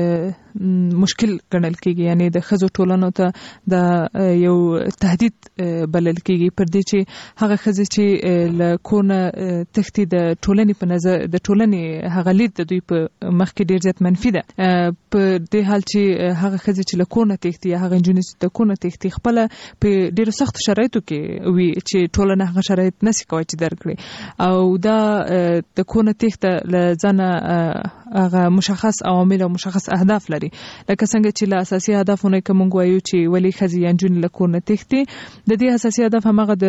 مشکل ګڼل کېږي، یعنی د ښځو ټولنو ته د یو تهدید بلل کېږي پر دې چې هغه ښځې چې له کور نه تښتي د ټولنې په نظر د ټولنې هغه لید د دوی په مخ کې ډیر زیات منفي ده. په دې حال چې هغه ښځې چې له کور نه تښتي یا هغه نجونې چې د کور نه تښتي خپله په ډیرو سختو شرایطو کې وي چې ټولنه هغه شرایط نشي کولی چې درک کړي، او دا د کور نه تښته له ځانه هغه مشخص عوامل او مشخص اهداف لري، لکه څنګه چې له اساسي اهدافونو کې موږ وایو چې ولې ښځې یا نجونې له کور نه تښتي. د دې اساسي هدف هماغه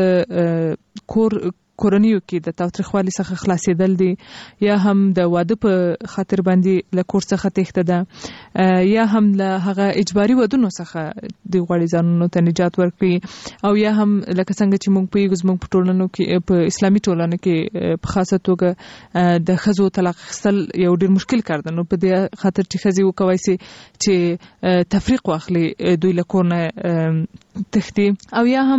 د کور کورنیو کې د تاوتریخوالي څخه خلاصېدل دي، یا هم د واده په خاطر باندې له کور څخه تښته ده، یا هم له هغه اجباري ودونو څخه د غواړي ځانونو ته نجات ورکړي، او یا هم لکه څنګه چې موږ پوهیږو زموږ په ټولنو کې په اسلامي ټولنه کې په خاصه توګه د ښځو طلاق اخیستل یو ډېر مشکل کار ده، نو په دې خاطر چې ښځې وکولی سي چې تفریق واخلي دوی له کور نه تښتي، او یا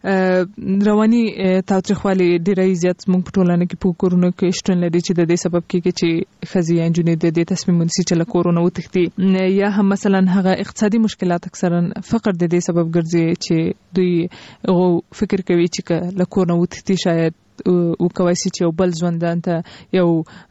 هم رواني تاوتریخوالي ډیری زیات موږ په ټولنه کې په کورونو کې شتون لري چې د دې سبب کېږي چې ښځې یا نجونې د دې تصمیم ونیسي چې له کورونو وتښتي، یا هم مثلا هغه اقتصادي مشکلات اکثرا فقر د دې سبب ګرځي چې دوی فکر کوي چې له کور نه وتښتي شاید وکوای سي چې یو بل ژوند ته یو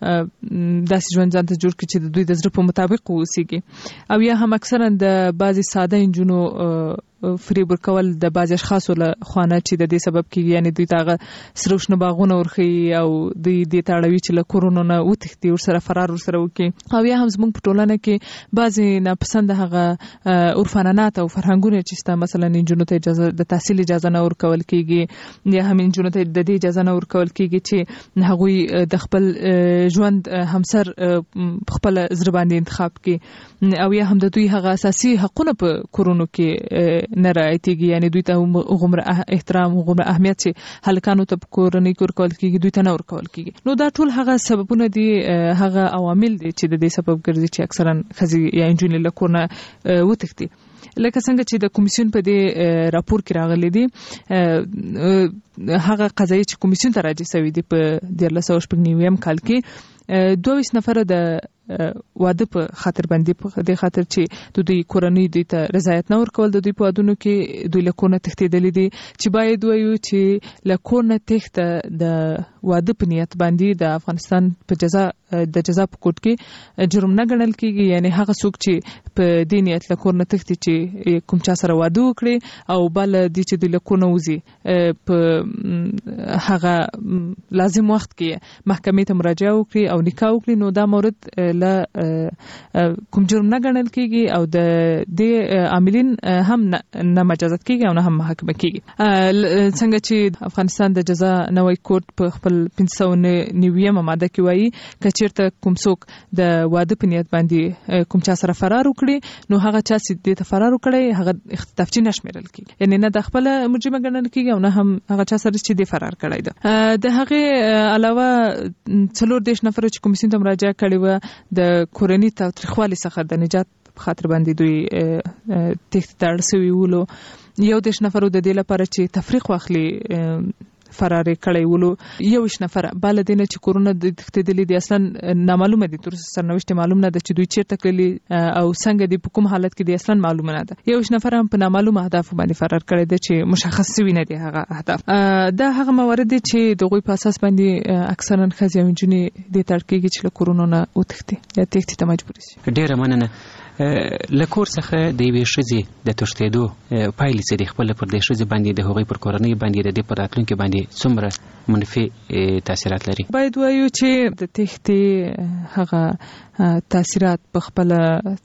داسې ژوند ځان ته جوړ کړي چې د دوی د زړه په مطابق اوسیږي، او یا هم اکثرا د بعضې ساده نجونو فریب ورکول د بعضې اشخاصو له خوا نه چې د دې سبب کېږي، یعنې دوی ته هغه سره شنه باغونه ورښیي او دوی دې ته اړوي چې له کورونو نه وتښتي، ورسره فرار ورسره وکړي، او یا هم زموږ په ټولنه کې بعضې ناپسنده هغه عرفانات او فرهنګونه چې شته، مثلا نجونو ته اجازه د تحصیل اجازه نه ورکول کېږي، یا هم نجونو ته د دې اجازه نه ورکول کېږي چې هغوی د خپل ژوند همسر خپل زړه باندې انتخاب کړي، او یا هم د دوی هغه اساسي حقونه په کورونو کې نه رعایتېږي، یعنی دوی ته هغومره احترام هغومره اهمیت چې هلکانو ته په کورنۍ کې ورکول کېږي دوی ته نه ورکول کېږي. نو دا ټول هغه سببونه دي، هغه عوامل دي چې د دې سبب ګرځي چې اکثرا ښځې یا نجونې له کور نه وتښتي. لکه څنګه چې د کمیسیون په دې راپور کې راغلي دي، هغه قضایي چې کمیسیون ته راجع شوي دي په دیارلس سوه شپږ نوي کال کې دوه ویشت نفره د واده په خاطر باندې په دې خاطر چې د دوی کورنۍ دوی ته رضایت نه ورکول د دوی په وادونو کې دوی له کور نه تښتېدلي دي، چې باید وایو چې له کور نه تښته د واده په نیت باندې د افغانستان په جزا د جزا په کوډ کې جرم نه ګڼل کېږي، یعنی هغه څوک چې په دې نیت له کور نه تښتي چې کوم چا سره واده وکړي او بل دي چې دوی له کور نه وځي په هغه لازم وخت کې محکمې ته مراجعه وکړي او نکاح وکړي، نو دا مورد له کوم جرم نه ګڼل کېږي او د دې عاملین هم نه مجازات کېږي او نه هم محاکمه کېږي. څنګه چې افغانستان د جزا نوی کوډ په خپل پنځه سوه نوي ماده کې وایي که چېرته کوم څوک د واده په نیت باندې کوم چا سره فرار وکړي، نو هغه چا چې دې ته فرار وکړی هغه اختطافچي نه شمیرل کېږي، یعنې نه د خپله مجرمه ګڼل کېږي او نه هم هغه چا سره چې دې فرار کړی ده. د هغې علاوه څلور دېرش نفرو چې کمیسیون ته مراجعه کړې وه د کورني تاوتریخوالي څخه د نجات په خاطر باندې دوی تښتې ته اړ سوي ولو، یو دېرش نفرو د دې لپاره چې تفریق واخلي فرار کړی ولو، یو ویشت نفره بل دې نه چې کورونه د تښتېدلي دي اصلا نامعلومه دي، تر سرنوشت معلوم نه ده چې دوی چیرته کړي او څنګه دي په کوم حالت کې دي اصلا معلومه نه ده، یو ویشت نفره هم په نامعلومه اهداف باندې فرار کړی دی چې مشخص شوي نه دي هغه اهداف. دا هغه موارد دي چې د هغوی په اساس باندې اکثرا ښځې او نجونې دې ته اړ کېږي چې له کورونو نه وتښتي یا تښتې ته مجبورې شي. ډېره مننه. له کور څخه د یوې ښځې د تښتېدو پایلې څه دي؟ خپله پر دې ښځې باندې د هغوی پر کورنۍ باندې د دې په راتلونکي باندې څومره منفي تاثیرات لري؟ باید وایو چې د تښتې هغه تاثیرات په خپله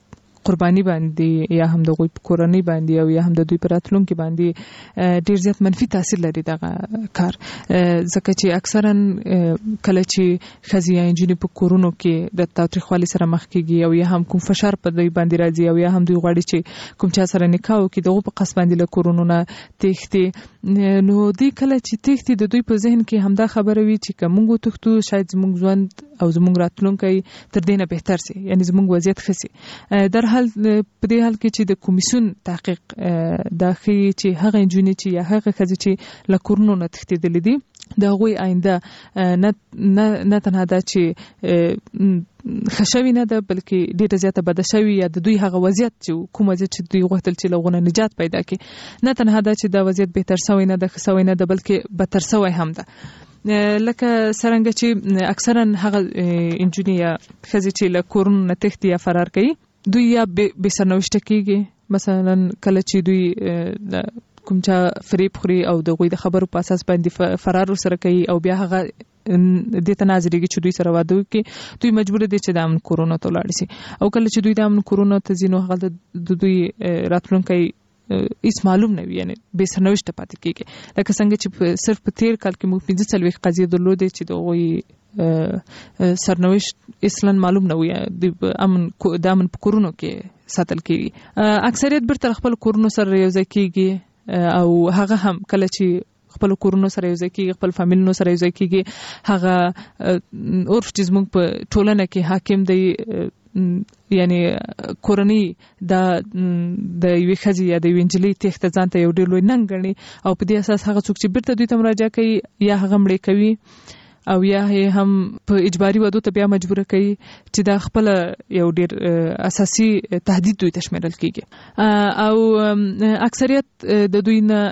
قرباني باندې یا هم د غوي کورنۍ باندې او یا هم د دوی پر راتلونکو باندې ډیر زیات منفي تاثیر لري دغه کار ځکه چې اکثرا کله چې خزي یا انجنیر په کورونو کې د تاریخوالي سره مخ کیږي او یا هم کوم فشار په دوی باندې راځي او یا هم دوی غواړي چې کوم چا سره نکاح وکړي دغه په قص باندې له کورونو نه تېښتي نو دوی کله چې تېښتي د دوی په ذهن کې همدا خبره وي چې کومو تختو شاید زموږ ژوند او زموږ راتلونکي تر دې نه بهتر سي یعنی زموږ وضعیت خسي در حال په دې حال کې چې د کمیسیون تحقیق داخلي چې هغه انجنیر چې یا هغه خزي چې له کورونو نه تښتېدل دي د غوي آینده نه نه تنها دا چې خشوي نه ده بلکې ډیره زیاته بد شوی یا د دوی هغه وضعیت چې کوم وضعیت چې دوی غوښتل چې لغونه نجات پیدا کړي نه تنها دا چې دا وضعیت بهتر شوی نه ده خسوي نه ده بلکې بدتر شوی هم ده لکه څنګه چې اکثرا هغه انجنیر خزي چې له کورونو نه تښتي یا فرار کوي دوی یا به سرنوشت کیږي مثلا کله چې دوی کوم چا فریب خوري او د غوي د خبرو په اساس باندې فرار سره کوي او بیا هغه د تنازریږي چې دوی سره واده کوي دوی مجبور دي چې د امن کورونو ته لاړ شي او کله چې دوی د امن کورونو ته ځینو هغه د دوی راتلونکي هیڅ معلوم نه وي یعنی به سرنوشت پاتې کیږي لکه څنګه چې صرف په تیر کال کې موږ پنځه څلويخ قضیې درلودې چې د غوي سرنوشت اصلا معلوم نه وي د امن د امن کورونو کې ساتل کیږي اکثریت برته خپل کورونو سره یو ځای کیږي او هغه هم کله چې خپل کورونو سره یو ځای کیږي خپل فامیلونو سره یو ځای کیږي هغه عرف چې موږ په ټولنه کې حاکم دی یعنی کورنۍ د د یوې خزي یا د یوې نجلۍ تخته ځان ته یو ډېر لوی ننګ ګڼي او په دې اساس هغه څوک چې بیرته دوی ته مراجعه کوي یا هغه مړې کوي او یا هم په اجباري ودو ته بیا مجبور کوي چې دا خپل یو ډېر اساسي تهدید دوی ته شمیرل کیږي او اکثریت د دوی نه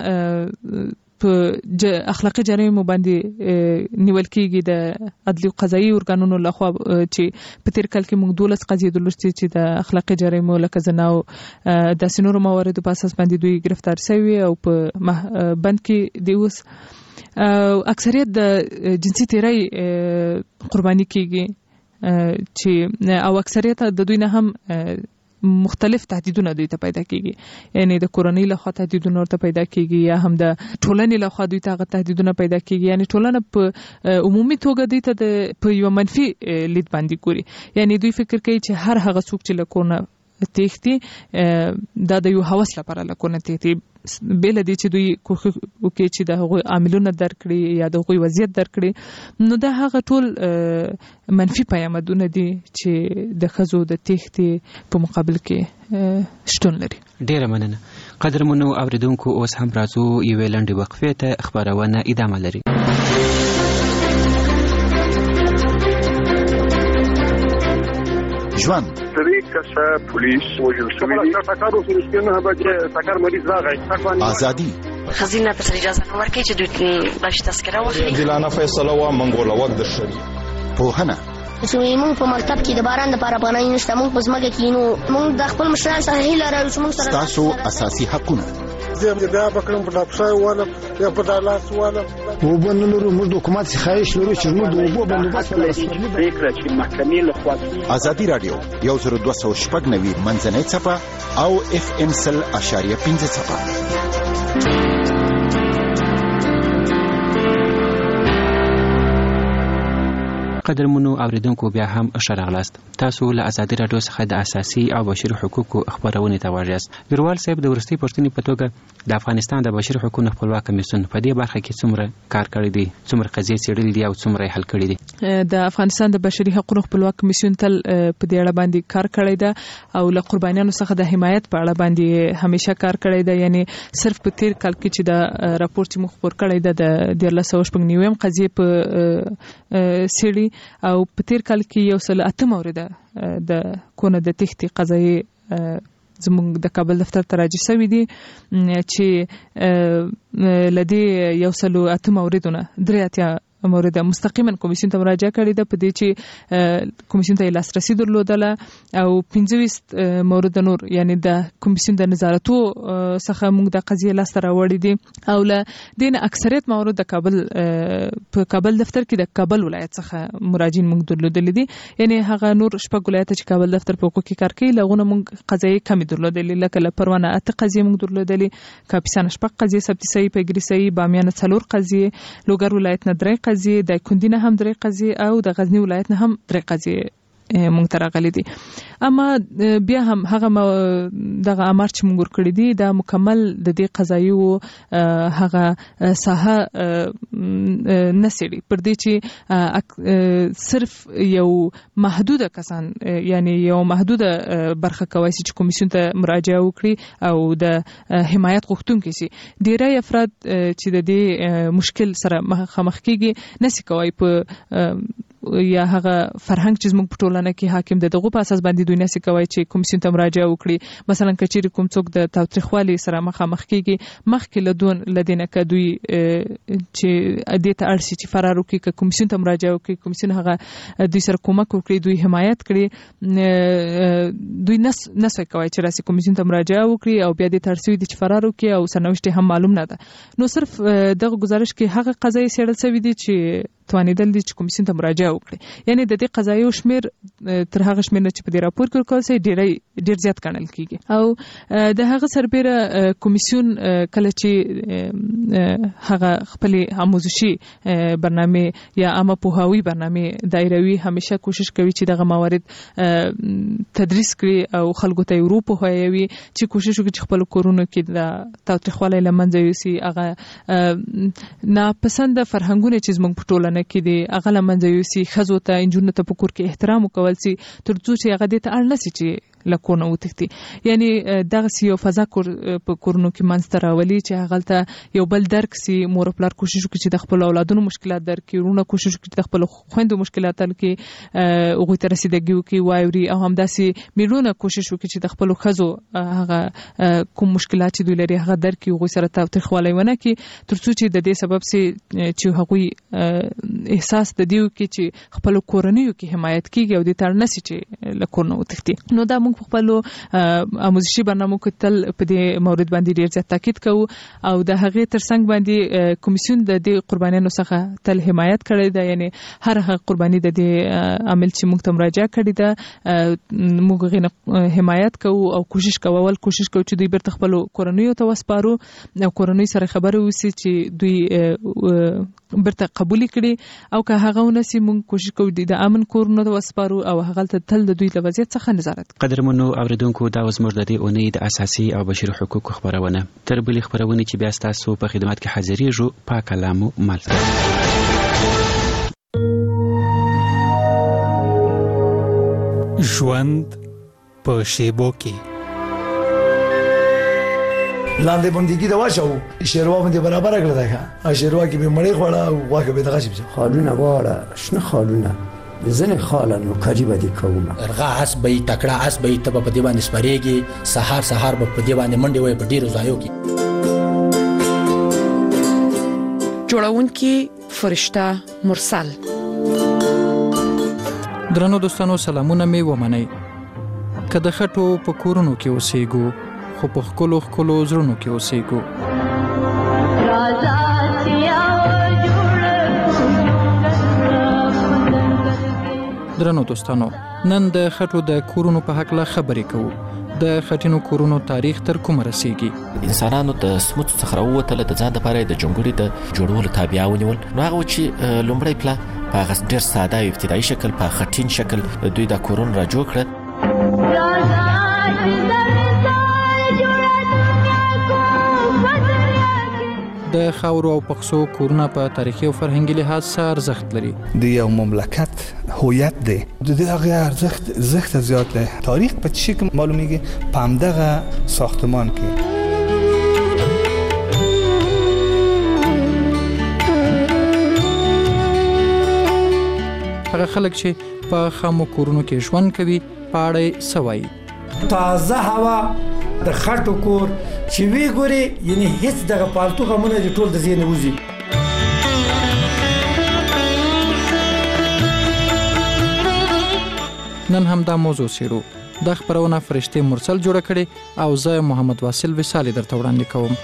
په اخلاقي جرایمو باندې نیول کیږي د عدلي او قضایي ارګانونو لخوا چې په تیر کال کې موږ دولس قضیې درلودې چې د اخلاقي جرایمو لکه زنا او د سينورو مواردو په اساس باندې دوی گرفتار شوي او په بند کې دی اوس اکثریت د جنسي تیرای قرباني کیږي چې او اکثریت د دوی نه هم مختلف تهدیدونه دوی ته پیدا کیږي یعنی د کورنۍ له خوا تهدیدونه ورته پیدا کیږي یا هم د ټولنې له خوا دوی ته تهدیدونه پیدا کیږي یعنی ټولنه په عمومي توګه دوی ته د په یو منفي لید باندې ګوري یعنی دوی فکر کوي چې هر هغه څوک چې له کورنه تېښتي دا د یو هوس لپاره له کورنه تېښتي بل دي چې دوی کوخه وکړي چې د هغوی عاملونه درکړي یا د هغوی وضعیت درکړي نو دا هغه ټول منفي پیامدونه دي چې د خزو د تېښتې په مقابل کې شتون لري. ډیره مننه. قدرمنو اوریدونکو اوس هم راځو یو لنډه وقفه ته خبرونه ادامه لري. ژوند طریقه پولیس وجل شوی دی تاکارو سرسکنه به تاکار مریض راغی ازادي خزینه ته اجازه ورکړي چې دوی باش تذکره واخلي دلانه فیصله وا منګوله وخت د شری په هنه چې موږ په مکتب کې د باران لپاره پناه نشته موږ په ځمکه کې نو موږ د خپل مشران سره هیله لرو چې موږ سره تاسو اساسي حقونه زه بیا بکرم په لپسای والا یا په دالاس والا وبنلو موږ د حکومت څخه خواهش لرو چې موږ د وبو بندوبست فکر چې محکمې له خوا ازادي رادیو یو زر دوه سوه شپږ نوي منځنۍ صفه او اف ام سل اشاریه پنځه صفه. قدرمنو اوریدونکو بیا هم ښه راغلاست. تاسو له ازادي رادیو څخه د اساسي او بشري حقوقو خبرونه ته ورغاست. ګروال صاحب د ورستي پښتني په توګه د افغانستان د بشري حقوقو خپلواک کمیسیون په دې برخه کې څومره کار کړی دی څومره قضیې څېړلې دي او څومره حل کړي دي؟ د افغانستان د بشري حقوقو خپلواک کمیسیون تل په دې اړه باندې کار کړی دی او له قربانیانو څخه د حمایت په اړه باندې همیشه کار کړی دی یعنی صرف په تیر کال کې چې د راپور چې مخ خبر کړی دی د دیارلس سوه شپږ نویم قضیې په سیړي او په تیر کال کې یو سل اته مورده د کونه د تختی قضایي زموږ د کابل دفتر ته راجع شوي دي چې لدی یو سل اته موردونه درې اتیا مورد مستقیما کمیسیون ته مراجعه کړې ده په دې چې کمیسیون ته لاسرسي درلودله او پنځه مورد نور یعنی د کمیسیون د نظارتو څخه موږ د قضیه لاس ته راوړې دي او له دین اکثریت مورد د کابل په کابل دفتر کې د کابل ولایت څخه مراجعین موږ درلودل دي یعنی هغه نور شپږ ولایت چې کابل دفتر په حقوقي کار کوي لغونه موږ قضیه کمی درلودل لکه له پروانه اته قضیه موږ درلودل کاپیسان شپږ قضیه ثبت صحیح پیګری صحیح بامیان څلور قضیه لوګر ولایت نه درې قضیه د کندینه هم درې قضیه او د غزنی ولایت نه هم درې قضیه مونږ ته راغلي دي اما بیا هم هغه دغه امر چې مونږ ورکړي دي دا مکمل د دې قضایي هغه ساحه نسړي پر دې چې صرف یو محدوده کسان یعنی یو محدوده برخه کوي چې کمیسیون ته مراجعه وکړي او د حمایت غوښتونکي سي ډیری افراد چې د دې مشکل سره مخامخ کیږي نسی کوي په یا هغه فرهنګ چې موږ په ټولنه کې حاکم د دغه په اساس باندې دوی نسی کوي چې کمیسیون ته مراجعه وکړي مثلا کچېری کوم څوک د تاوتریخوالي سره مخامخ کیږي مخکې لدون لدینه ک دوی چې د ته ارسي چې فرار وکړي ک کمیسیون ته مراجعه وکړي کمیسیون هغه دوی سره کومک وکړي دوی حمایت کړي دوی نس نسوي کوي چې راسي کمیسیون ته مراجعه وکړي او بیا د ترسوي د فرار وکړي او سرنوشت هم معلوم نه ده نو صرف دغه گزارش کې هغه قضایي سیړل سوي دي چې توانیدل دي چې کمیسیون ته مراجعه وکړي یعنی د دې قضایي شمیر تر هغه شمیر چې په دې راپور کې ورکول شوی ډېر ډېر زیات ګڼل کیږي او د هغه سربېره کمیسیون کله چې هغه خپل آموزشي برنامه یا عامه پوهاوی برنامه دایروي همیشه کوشش کوي چې دغه موارد تدریس کړي او خلکو ته ورو پوهاوي چې کوشش وکړي چې خپل کورونو کې د تاوتریخوالي لمنځه یوسي هغه ناپسند فرهنګونه چې موږ په ټولنه کې دي هغه لمنځه یوسي خزو ته انجونو ته په کور کې احترام وکول سي ترڅو چې هغه د ته اړ نشي چې لکونه وتښتي یعنی دغه سیو فضا کور په کورونو کې منځ راولي چې هغه ته یو بل درک سي مور پلار کوشش وکړي چې د خپل اولادونو مشکلات درک کړي ورونه کوشش وکړي چې د خپل خويندو مشکلات حل کړي او غوښتل رسیدګي وکړي وایوري او همداسي میلونه کوشش وکړي چې د خپل خزو هغه کوم مشکلات چې دوی لري هغه درک کړي او سره تاوتریخوالی ونه کړي ترڅو چې د دې سبب سي چې هغوی احساس د دیو کې چې خپل کورنیو کې حمایت کیږي او د تړ نسی چې لکونه وتښتي نو دا موږ په خپل آموزشي برنامو کې تل په دې مورد باندې ډیر زیات تاکید کوو او د هغې ترڅنګ باندې کمیسیون د دې قربانیانو څخه تل حمایت کړی دی یعنی هر هغه قرباني د دې عمل چې موږ ته مراجعه کړې ده موږ غوښنه حمایت کوو او کوشش کوو ول کوشش کوو چې دوی برته خپل کورنیو ته وسپارو او کورنۍ سره خبرې وسی چې دوی برته قبول کړي او که هغه ونسي موږ کوشش کوو د امن کورونو ته وسپارو او هغه تل د دوی د وضعیت څخه نظارت قدرمنو اوریدونکو دا وزمر د دې اونۍ د اساسي او بشري حقوقو خبرونه تر بلې خبرونه چې بیا تاسو په خدمت کې حاضرېږو پاک کلامو مالته ژوند په شیبو کې لاندې باندې دا واچو شیروا باندې برابر کړل دا ښه شیروا کې به مړې خوړه او واګه به دغه شي خالونه واړه شنه خالونه زنه خاله نو کاجی باندې کومه ارغا اس به تکړه اس به ته په دې باندې سپریږي سحر سحر په دې باندې منډي وي په ډیرو ځایو کې جوړونکي فرشتہ مرسل درنو دوستانو سلامونه می ومنئ کله خټو په کورونو کې اوسېګو خو په خلکو خلکو زړونو کې اوسېګو درنو دوستانو نن د خټو د کورونو په حق لا خبرې کوو د خټینو کورونو تاریخ تر کومه رسیږي انسانانو د سموت څخه راووتل د ځان لپاره د جنګړي د جوړولو تابع ونیول نو هغه چې لومړی پلا په هغه ډېر ساده ابتدایي شکل په خټین شکل دوی د کورون را جوړ کړ د خاورو او پخسو کورونه په تاریخي او فرهنګي لحاظ څه ارزښت لري د یو مملکت هویت دی د دې هغه ارزښت زښت زیات دی تاریخ په چی کې معلومیږي په همدغه ساختمان کې هغه خلک چې په خامو کورونو کې ژوند کوي پاړې سوي تازه هوا د خټو کور چې وی ګوري یعنی هیڅ دغه پالتو غمونه د ټول د زین وځي نن هم دا موضوع سیرو. د خبرونه فرشته مرسل جوړ کړي او زه محمد واصل وصالي درته وړاندې کوم.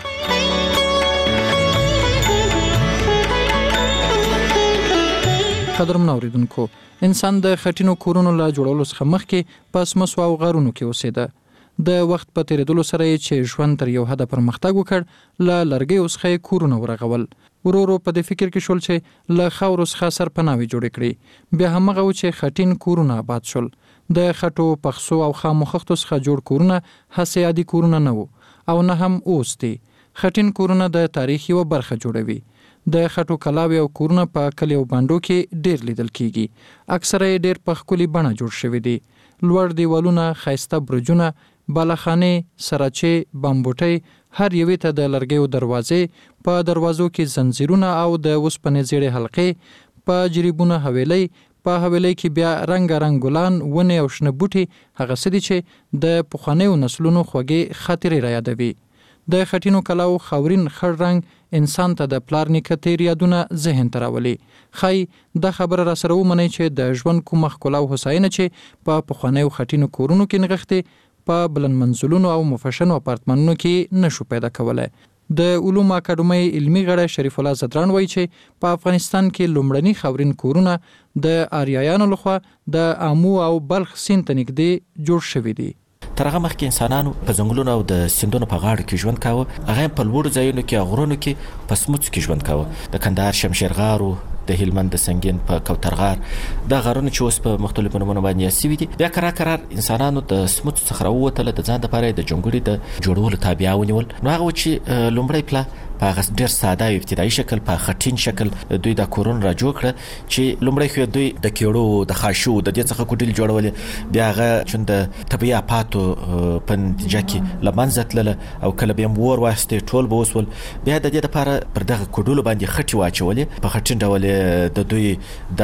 قدرمن اوریدونکو، انسان د خټینو کورونو لا جوړولو څخه مخکې په سمسو او غارونو کې اوسېده. د وخت په تیریدلو سره یې چې ژوند تر یو حده پرمختګ وکړ، له لرګیو څخه یې کورونه ورغول. ورو ورو په دې فکر کې شول چې له خاورو څخه سرپناوې جوړې کړي. بیا همغه و چې خټین کورونه آباد شول. د خټو، پخسو او خامو خښتو څخه جوړ کورونه هسې عادي کورونه نه وو او نه هم اوس دي. خټین کورونه د تاریخ یوه برخه جوړوي. د خټو کلاوې او کورونه په کلیو باندو کې ډیر لیدل کیږي. اکثره یې ډیر په ښکلي بڼه جوړ شوي دي. لوړ دیوالونه، ښایسته برجونه، بالاخانې، سراچې، بامبوټۍ، هر یوې ته د لرګیو دروازې، په دروازو کې زنځیرونه او د اوسپنې زیړې حلقې، په جریبونه حویلۍ، په حویلۍ کې بیا رنګارنګ ګلان، ونې او شنه بوټي، هغه څه دي چې د پخوانیو نسلونو خوږې خاطرې را یادوي. د خټینو کلاو خاورین خړ رنګ انسان ته د پلار نیکه تیر یادونه ذهن ته راولي. ښایي دا خبره را سره ومنئ چې د ژوند کومه ښکلا او هوساینه چې په پخوانیو خټینو کورونو کې نغښتې، په بلند منزلونو او مفشنو اپارتمانونو کې نشو پیدا کولی. د علومو اکاډمۍ علمي غړی شریف الله زدران وایي چې په افغانستان کې لومړني خاورین کورونه د آریایانو لخوا د آمو او بلخ سیند ته نږدې جوړ شوي دي. تر هغه مخکې انسانانو په ځنګلونو او د سیندونو په غاړو کې ژوند کاوه. هغه په لوړو ځایونو کې او غرونو کې په سموڅو کې ژوند کاوه. د کندهار شمشیرغارو، د هلمند د سنگین په کوترغار، د غارونو چې اوس په مختلفو نومونو باندې یاد شوي دي. بیا کرار کرار انسانانو د سموڅو څخه راووتله، د ځان لپاره د جونګړې د جوړولو تابیا ونیول. نو هغه و چې لومړی پله په هغه ډېر ساده او ابتدایي شکل، په خټین شکل دوی دا کورونه را جوړ کړه چې لومړی خو دوی د کېړو، د خاشو د دې څخه کوټلې جوړولې. بیا هغه چې د طبیعي آفاتو په نتیجه کې له منځه تلله او کله به یې اور واخیستې ټول به وسول. بیا د دې لپاره پر دغه کوډلو باندې خټې واچولې، په خټین ډول د دوی د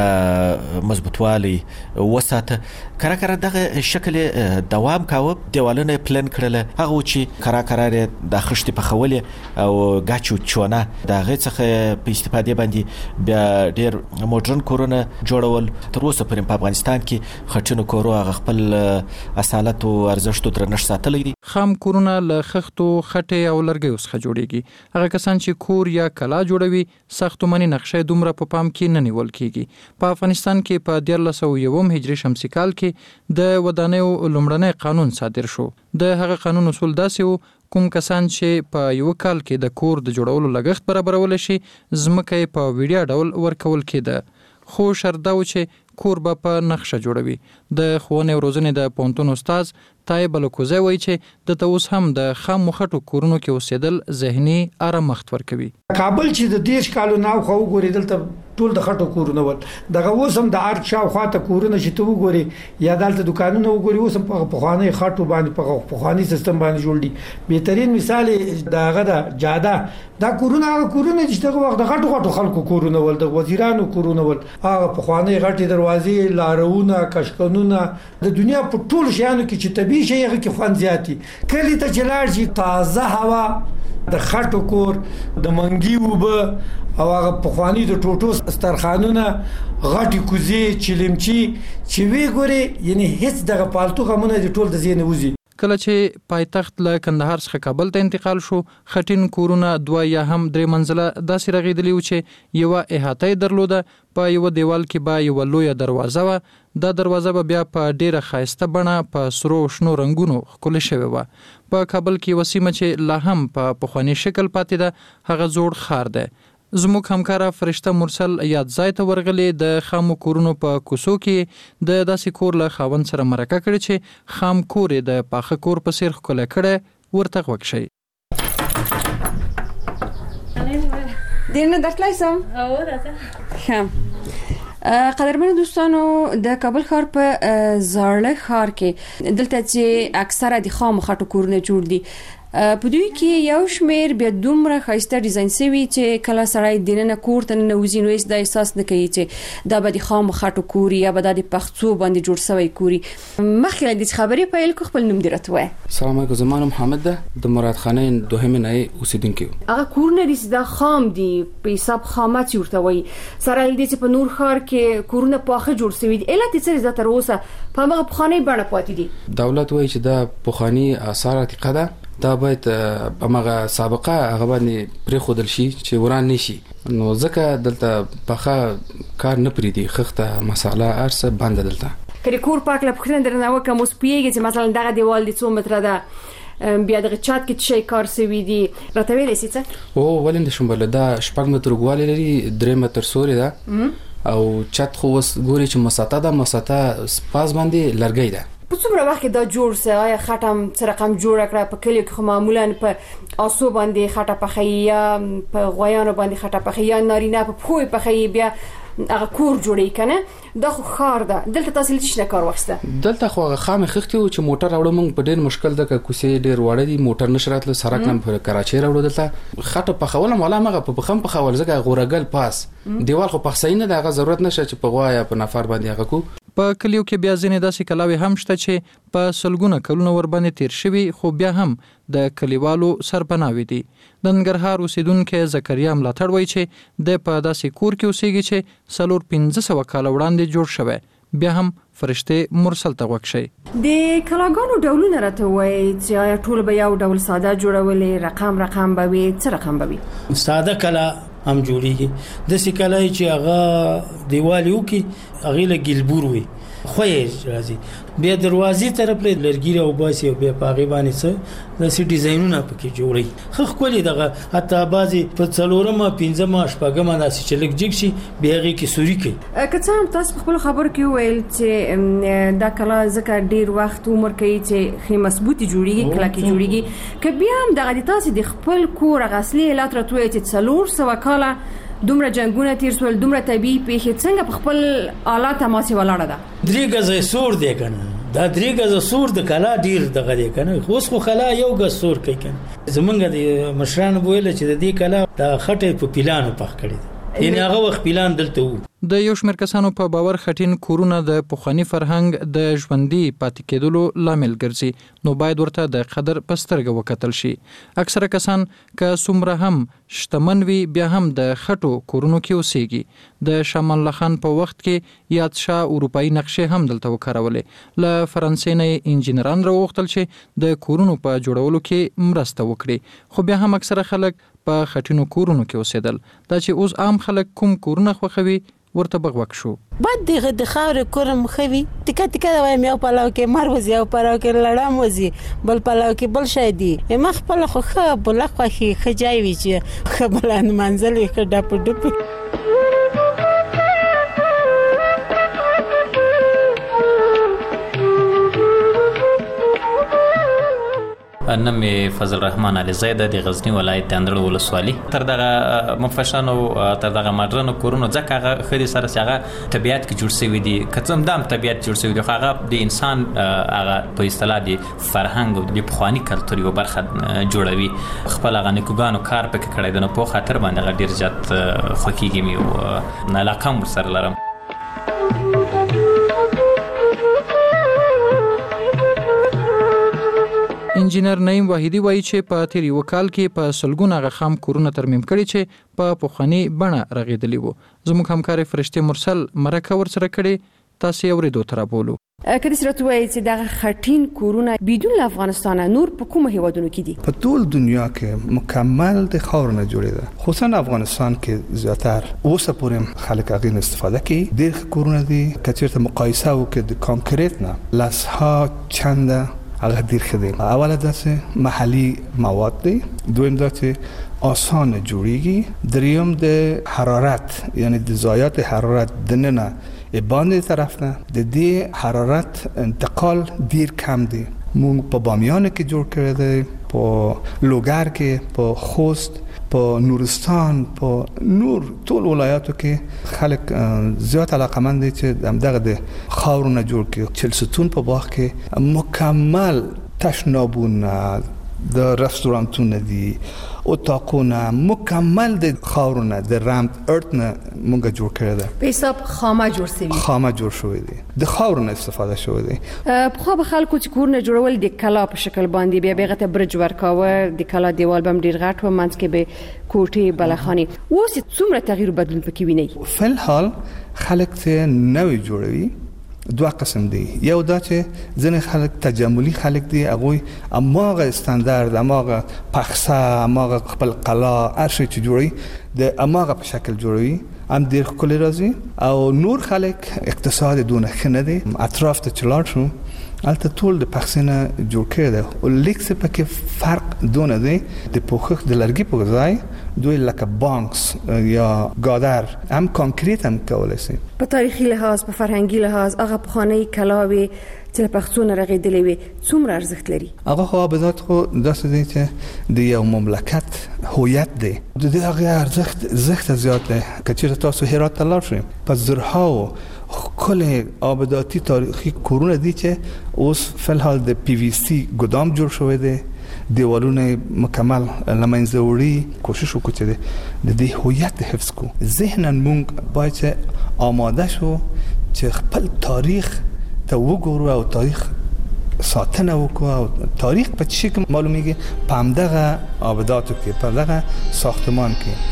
مضبوطوالي وساته. کرار کرار دغه شکل دوام کاوه، دیوالونه پلن کړل. هغه چې کرار کرار د خښتې پخولې او ګاچ او چونه د هغې څخه په استفادې باندې بیا ډېر موډرن کورونه جوړول. تر اوسه پورې په افغانستان کې خټینو کورو هغه خپل اصالت او ارزښت او درنښت ساتلی دي. خام کورونه له خښتو، خټې او لرګیو څخه جوړیږي. هغه کسان چې کور یا کلا جوړوي، ساختماني نقشه دومره په پام کې نه نیول کیږي. په افغانستان کې په دیارلس سوه یوم هجري شمسي کال کې د ودانیو لومړنی قانون صادر شو. د هغه قانون اصول داسې وو: کوم کسان چې په یو کال کې د کور د جوړولو لګښت برابرول شي، ځمکه یې په ویډیا ډول ورکول کېده. خو شرط دا و چې کور به په نقشه جوړوي. د ښوونې او روزنې د پوهنتون استاد طایب الکوزی وایي چې دته اوس هم د خامو خټو کورونو کې اوسېدل ذهني آرامښت ورکوي. کابل چې د دیش کالو ناو خو وګوري دلته ټول د خټو کورونه ول. دغه اوس هم د ارچ شاو خاطه کورونه چې ته وګوري یا دلته دکانونه وګوري، اوس هم په پخوانی خټو باندې په پخوانی سیستم باندې جوړ دي. بهترین مثال دغه د جاده دا کورونه هغه کورونه چې دغه وخت د غټو غټو خلکو کورونه ول، د وزیرانو کورونه ول. هغه پخوانی غټي دروازې، لارونه، کشکونونه، د دنیا په ټول شیانو کې چې طبيعي شي هغه کې خوند زیاتی. کله ته چلاړ شي تازه هوا، د خټو کور، د منګي وبه او هغه پخوانی د ټوټو سترخانونه، غټي کوزي، چلمچي چې وی ګوري، یعنی هیڅ دغه پالتو غمونه د ټول د زین وزي. کله چې پایتخت له کندهار څخه کابل ته انتقال شو، خټین کورونه دوه یا هم درې منزله داسې رغېدلي و چې یوه احاطه یې درلوده. په یوه دیوال کې به یوه لویه دروازه وه. دا دروازه به بیا په ډیره ښایسته بڼه په سرو شنو رنګونو ښکلې شوې وه. په کابل کې یوه سیمه چې لا هم په پخواني شکل پاتې ده، هغه زوړ ښار دی. زموږ همکاره فرشته مرسل یاد ځای ته ورغلې. د خامو کورونو په کوڅو کې د داسې کور له خاوند سره مرکه کړې چې خام کور یې د پاخه کور په څیر ښکلی کړی. ورته غوږ شئ. دیر نه درتلی سم؟ او راځه. ښه. قدرمنو دوستانو، د کابل ښار په زاړه ښار کې دلته چې اکثره د خامو خټو کورونه جوړ دي، په دوی کې یو شمیر بیا دومره ښایسته ډیزاین شوي چې کله سړی دننه کور ته ننوځي نو هیڅ دا احساس نه کوي چې دا به د خام خټو کوري یا به دا د پخڅو باندې جوړ شوی کوري. مخکې له دې خبرې پیل کو خپل نوم دې راته وایه. سلام علیکم، زما نوم محمد ده، د مراد خانه دوهمه نه اوسیدونکی. هغه کورونه دي دا خام دي په حساب خامات ورته وایي. سره دې چې په نور ښار کې کورونه پاخه جوړ شوي دي، علت یې څه تر اوسه په هغه پخوانۍ بڼه پاتې دي. دولت وایي چې دا پخواني آثار عتیقه ده، دا باید هغه سابقه هغه باندې پرې خودل شي چې وران نشي. نو ځکه دلته پخه کار نه پریدي، خخته مساله ارسه بند دلته. کله کور پاک لا پخنه درنه وکه مو سپیږي چې مثلا دغه دیوال د څو متره ده بیا دغه چات کې شي کار سوي دي راته ویلې سي څه او ولند شمبل دا شپږ متر غوالي لري، درې متر سوري ده او چت خو وس ګوري چې مساته ده، مساته سپاس باندې لرګي ده. په څومره وخت کې دا جوړ سه آیا خټم څه رقم جوړ کړه؟ په کلیو کې معمولا په آسو باندې خټه پخې یا په غویانو باندې خټه پخې یا نارینه په پخوی پخې بیا هغه کور جوړی کنه. دا خو خار ده، دلته تاسو لچ نه کار وخته. دلته خو هغه خامه خختي او چې موټر راوړم په ډېر مشکل ده، کوسې ډېر وړه دي، موټر نشرات له سرک نن په کراچۍ راوړو. دلته خټه پخولم ولا مغه په بخم پخول زګه غورګل پاس دیوال خو پخسین نه دغه ضرورت نشه چې په غوايا په نفر باندې هغه کو. په کلیو کې بیا ځینې داسې کلاوي هم شته چې په سلګونه کلونه ور باندې تیر شوي، خو بیا هم د کلیوالو سرپناوي دي. د ننګرهار اوسیدونکو زکریا ملاتړ وایي چې د په داسې کور کې اوسېږي چې سلور پنځه سوه کاله وړاندې جوړ شوی، بیا هم فرشته مرسل ته وکشي. د کلاګانو ډولونه راته وایي چې آیا ټول به یو ډول ساده جوړولې، رقم رقم به وي، څه رقم به وي؟ ساده کلا هم جوړیږي، د سې کلای چې هغه دیوالو کې هغه له ګلبور وي خو یې راځي، بیا دروازې طرف له لرګي او باسي او بیا پاغي باندې څه د سې ډیزاینونه پکې جوړي. خو خولي دغه حتی بعضي په څلورمه پنځمه شپږمه داسې چې لګ جګ شي بیا هغه کې سوري کوي. که څه هم تاسو خپل خبر کې ویل چې دا کلا ځکه ډیر وخت عمر کوي چې خې مضبوطی جوړیږي، کلا کې جوړیږي، که بیا هم دغه تاسو د خپل کور غسلی لات راتوي چې څلور سوه کاله دومره جنگونه تیر سول، دومره طبيعي پیښې څنګه په خپل آلات ماسي ولاړه ده؟ درې غزه سور دی کنه، دا درې غزه سور د کلا ډیر دغه دی کنه، اوس خو کلا یو غز سور کوي کنه. زمونږ د مشران بوله چې د دې کلا د خټې په پلانو پخ کړی دی، یعنی هغه وخت پلان دلته وو. د یو شمېر کسانو په باور خټین کورونه د پخوانی فرهنګ د ژوندۍ پاتې کېدلو لامل ګرځي، نو باید ورته د قدر پسترګه وکتل شي. اکثره کسان که څومره هم شتمن وي بیا هم د خټو کورونو کې اوسېږي. د شاه الله خان په وخت کې یاد شاه اروپایي نقشې هم دلته وکارولې. له فرانسې نه انجینران راوغوښتل چې د کورونو په جوړولو کې مرسته وکړي، خو بیا هم اکثره خلک په خټینو کورونو کې اوسېدل. دا چې اوس عام خلک کوم کورونه خوښوي ورته بغوک شو. بعد دغه د خاورې کورم خوي ټکا ټکا وایم یو پلاو کې مر وزي او پلاو کې لړم وزي بل پلاو کې بل شای دی مخ په خو خه بل خو خي خجای وی چې خبلان منزل کې ډپ ډپ. نم فضل الرحمن علي زید د غزنی ولایت اندړ ولسوالي. تر دغه مفشانو تر دغه ماډرن کورونو ځکه هغه خدي سره سره طبيعت کې جوړ شوی دي، کڅم دام طبيعت جوړ شوی دی، هغه د انسان هغه په اصطلاح دی فرهنګ او د پخوانی کلتور یو برخه جوړوي. خپل هغه نکوګانو کار پکې کړی دی، نو په خاطر باندې هغه ډیر زیات خوکیږي مې او علاقه مر سره لرم. انجینر نعیم واحدی وایي چې په تیر یو کال کې په سلګونه غخام کورونه ترمیم کړي چې په پخوانی بڼه رغیدلی وو. زموږ همکار فرشته مرسل مرکه ورسره کړي، تاسو یې اورېدو تر بولو. کله چې وایي چې دغه خټین کورونه بدون افغانستان نور په کومه هیوادونو کې دي؟ په ټول دنیا کې مکمل د خاور نه جوړې ده، خصوصا افغانستان کې زیاتر اوسه پورې خلک هغه استفاده کوي. ډېر کورونه دي کچېرته مقایسه وکړي د کانکریټ نه لاسها چنده هغه ډیر خدي. اوله داسې محلي مواد دي، دویم داسې آسان جوړیږي، دریم د حرارت یعنی د ضایعات حرارت دننه باندې طرف نه د دې حرارت انتقال ډیر کم دی. مونږ په بامیان کې جوړ کړی دی، په لوګر کې، په خوست، په نورستان، په نور ټول ولایاتو کې خلک زیات علاقمند دي چې دغه د خاورونه جوړ کړي. چهل ستون په باغ کې مکمل تشنابونه، د رستورانتونه دي او تاکونه مکمل د خاورونه د رامپ ارتنه مونږه جوړ کړی ده په حساب خامه جوړ شوی خامه جوړ شوی دی د خاورونه استفاده شوی دی په خو به خلکو چې کورونه جوړول د کلا په شکل باندې بیا بیغه ته برج ورکاوه د کلا دیوال بم ډیر غټ و منځ کې به کوټې بلخانی اوس څومره تغییر بدلون پکې ویني فل حال خلک ته نوې جوړوي دوه قسم دي یو دا چې ځنې خلک تجملی خلک دي هغه اماغه استاندارد اماغه پخسه اماغه خپل قلا ارشي چې جوړي د اماغه په شکل جوړوي ام ډیر کلی راځي او نور خلک اقتصاد دونه خنه دي اطراف ته چلاړ شو البته ټول د پخسینه جوړ کړي او لیکس په کې فرق دونه دی د پوخخ د لرګي په ځای دوی لکه بانکس یا ګادر هم کانکریټ هم کولای شي په تاریخي لحاظ په فرهنګي لحاظ هغه پخوانی کلاوي چې پښتون رغېدلې وي څومره ارزښت لري هغه خو به ذات خو داسې دي چې د یو مملکت هویت دی د دې هغه ارزښت زښت زیات دی کچې تاسو هرات ته لاړ شئ په زرهاو کل آباداتی تاریخی کورونه دي چې اوس فلحال د پی وی سی ګدام جوړ شوی دی دیوالونه مکمل لمنځه وړي کوشش وکړو چې د دې هویت حفظ کو ذهناً مونږ باید چې آماده شو چې خپل تاریخ ته وګورو او تاریخ ساتنه وکړو او تاریخ په څه کې معلومیږي په همدغه آباداتو کې په دغه ساختمان کې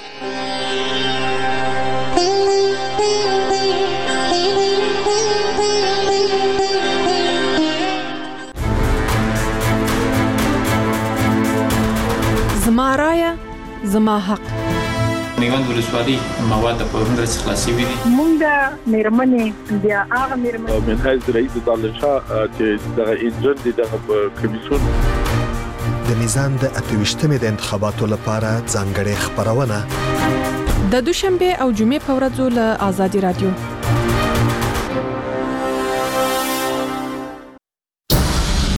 زما رایه زما حق میوند ولسوالي مواد په هندره خلاصي وي مونږ د میرمنې بیا هغه میرمنې من حیث رئیس دانشا چې د انجن د کمیسیون د میزان د اتويشتمې د انتخاباتو لپاره ځانګړې خبرونه د دوشنبه او جمعې په ورځو له آزادي رادیو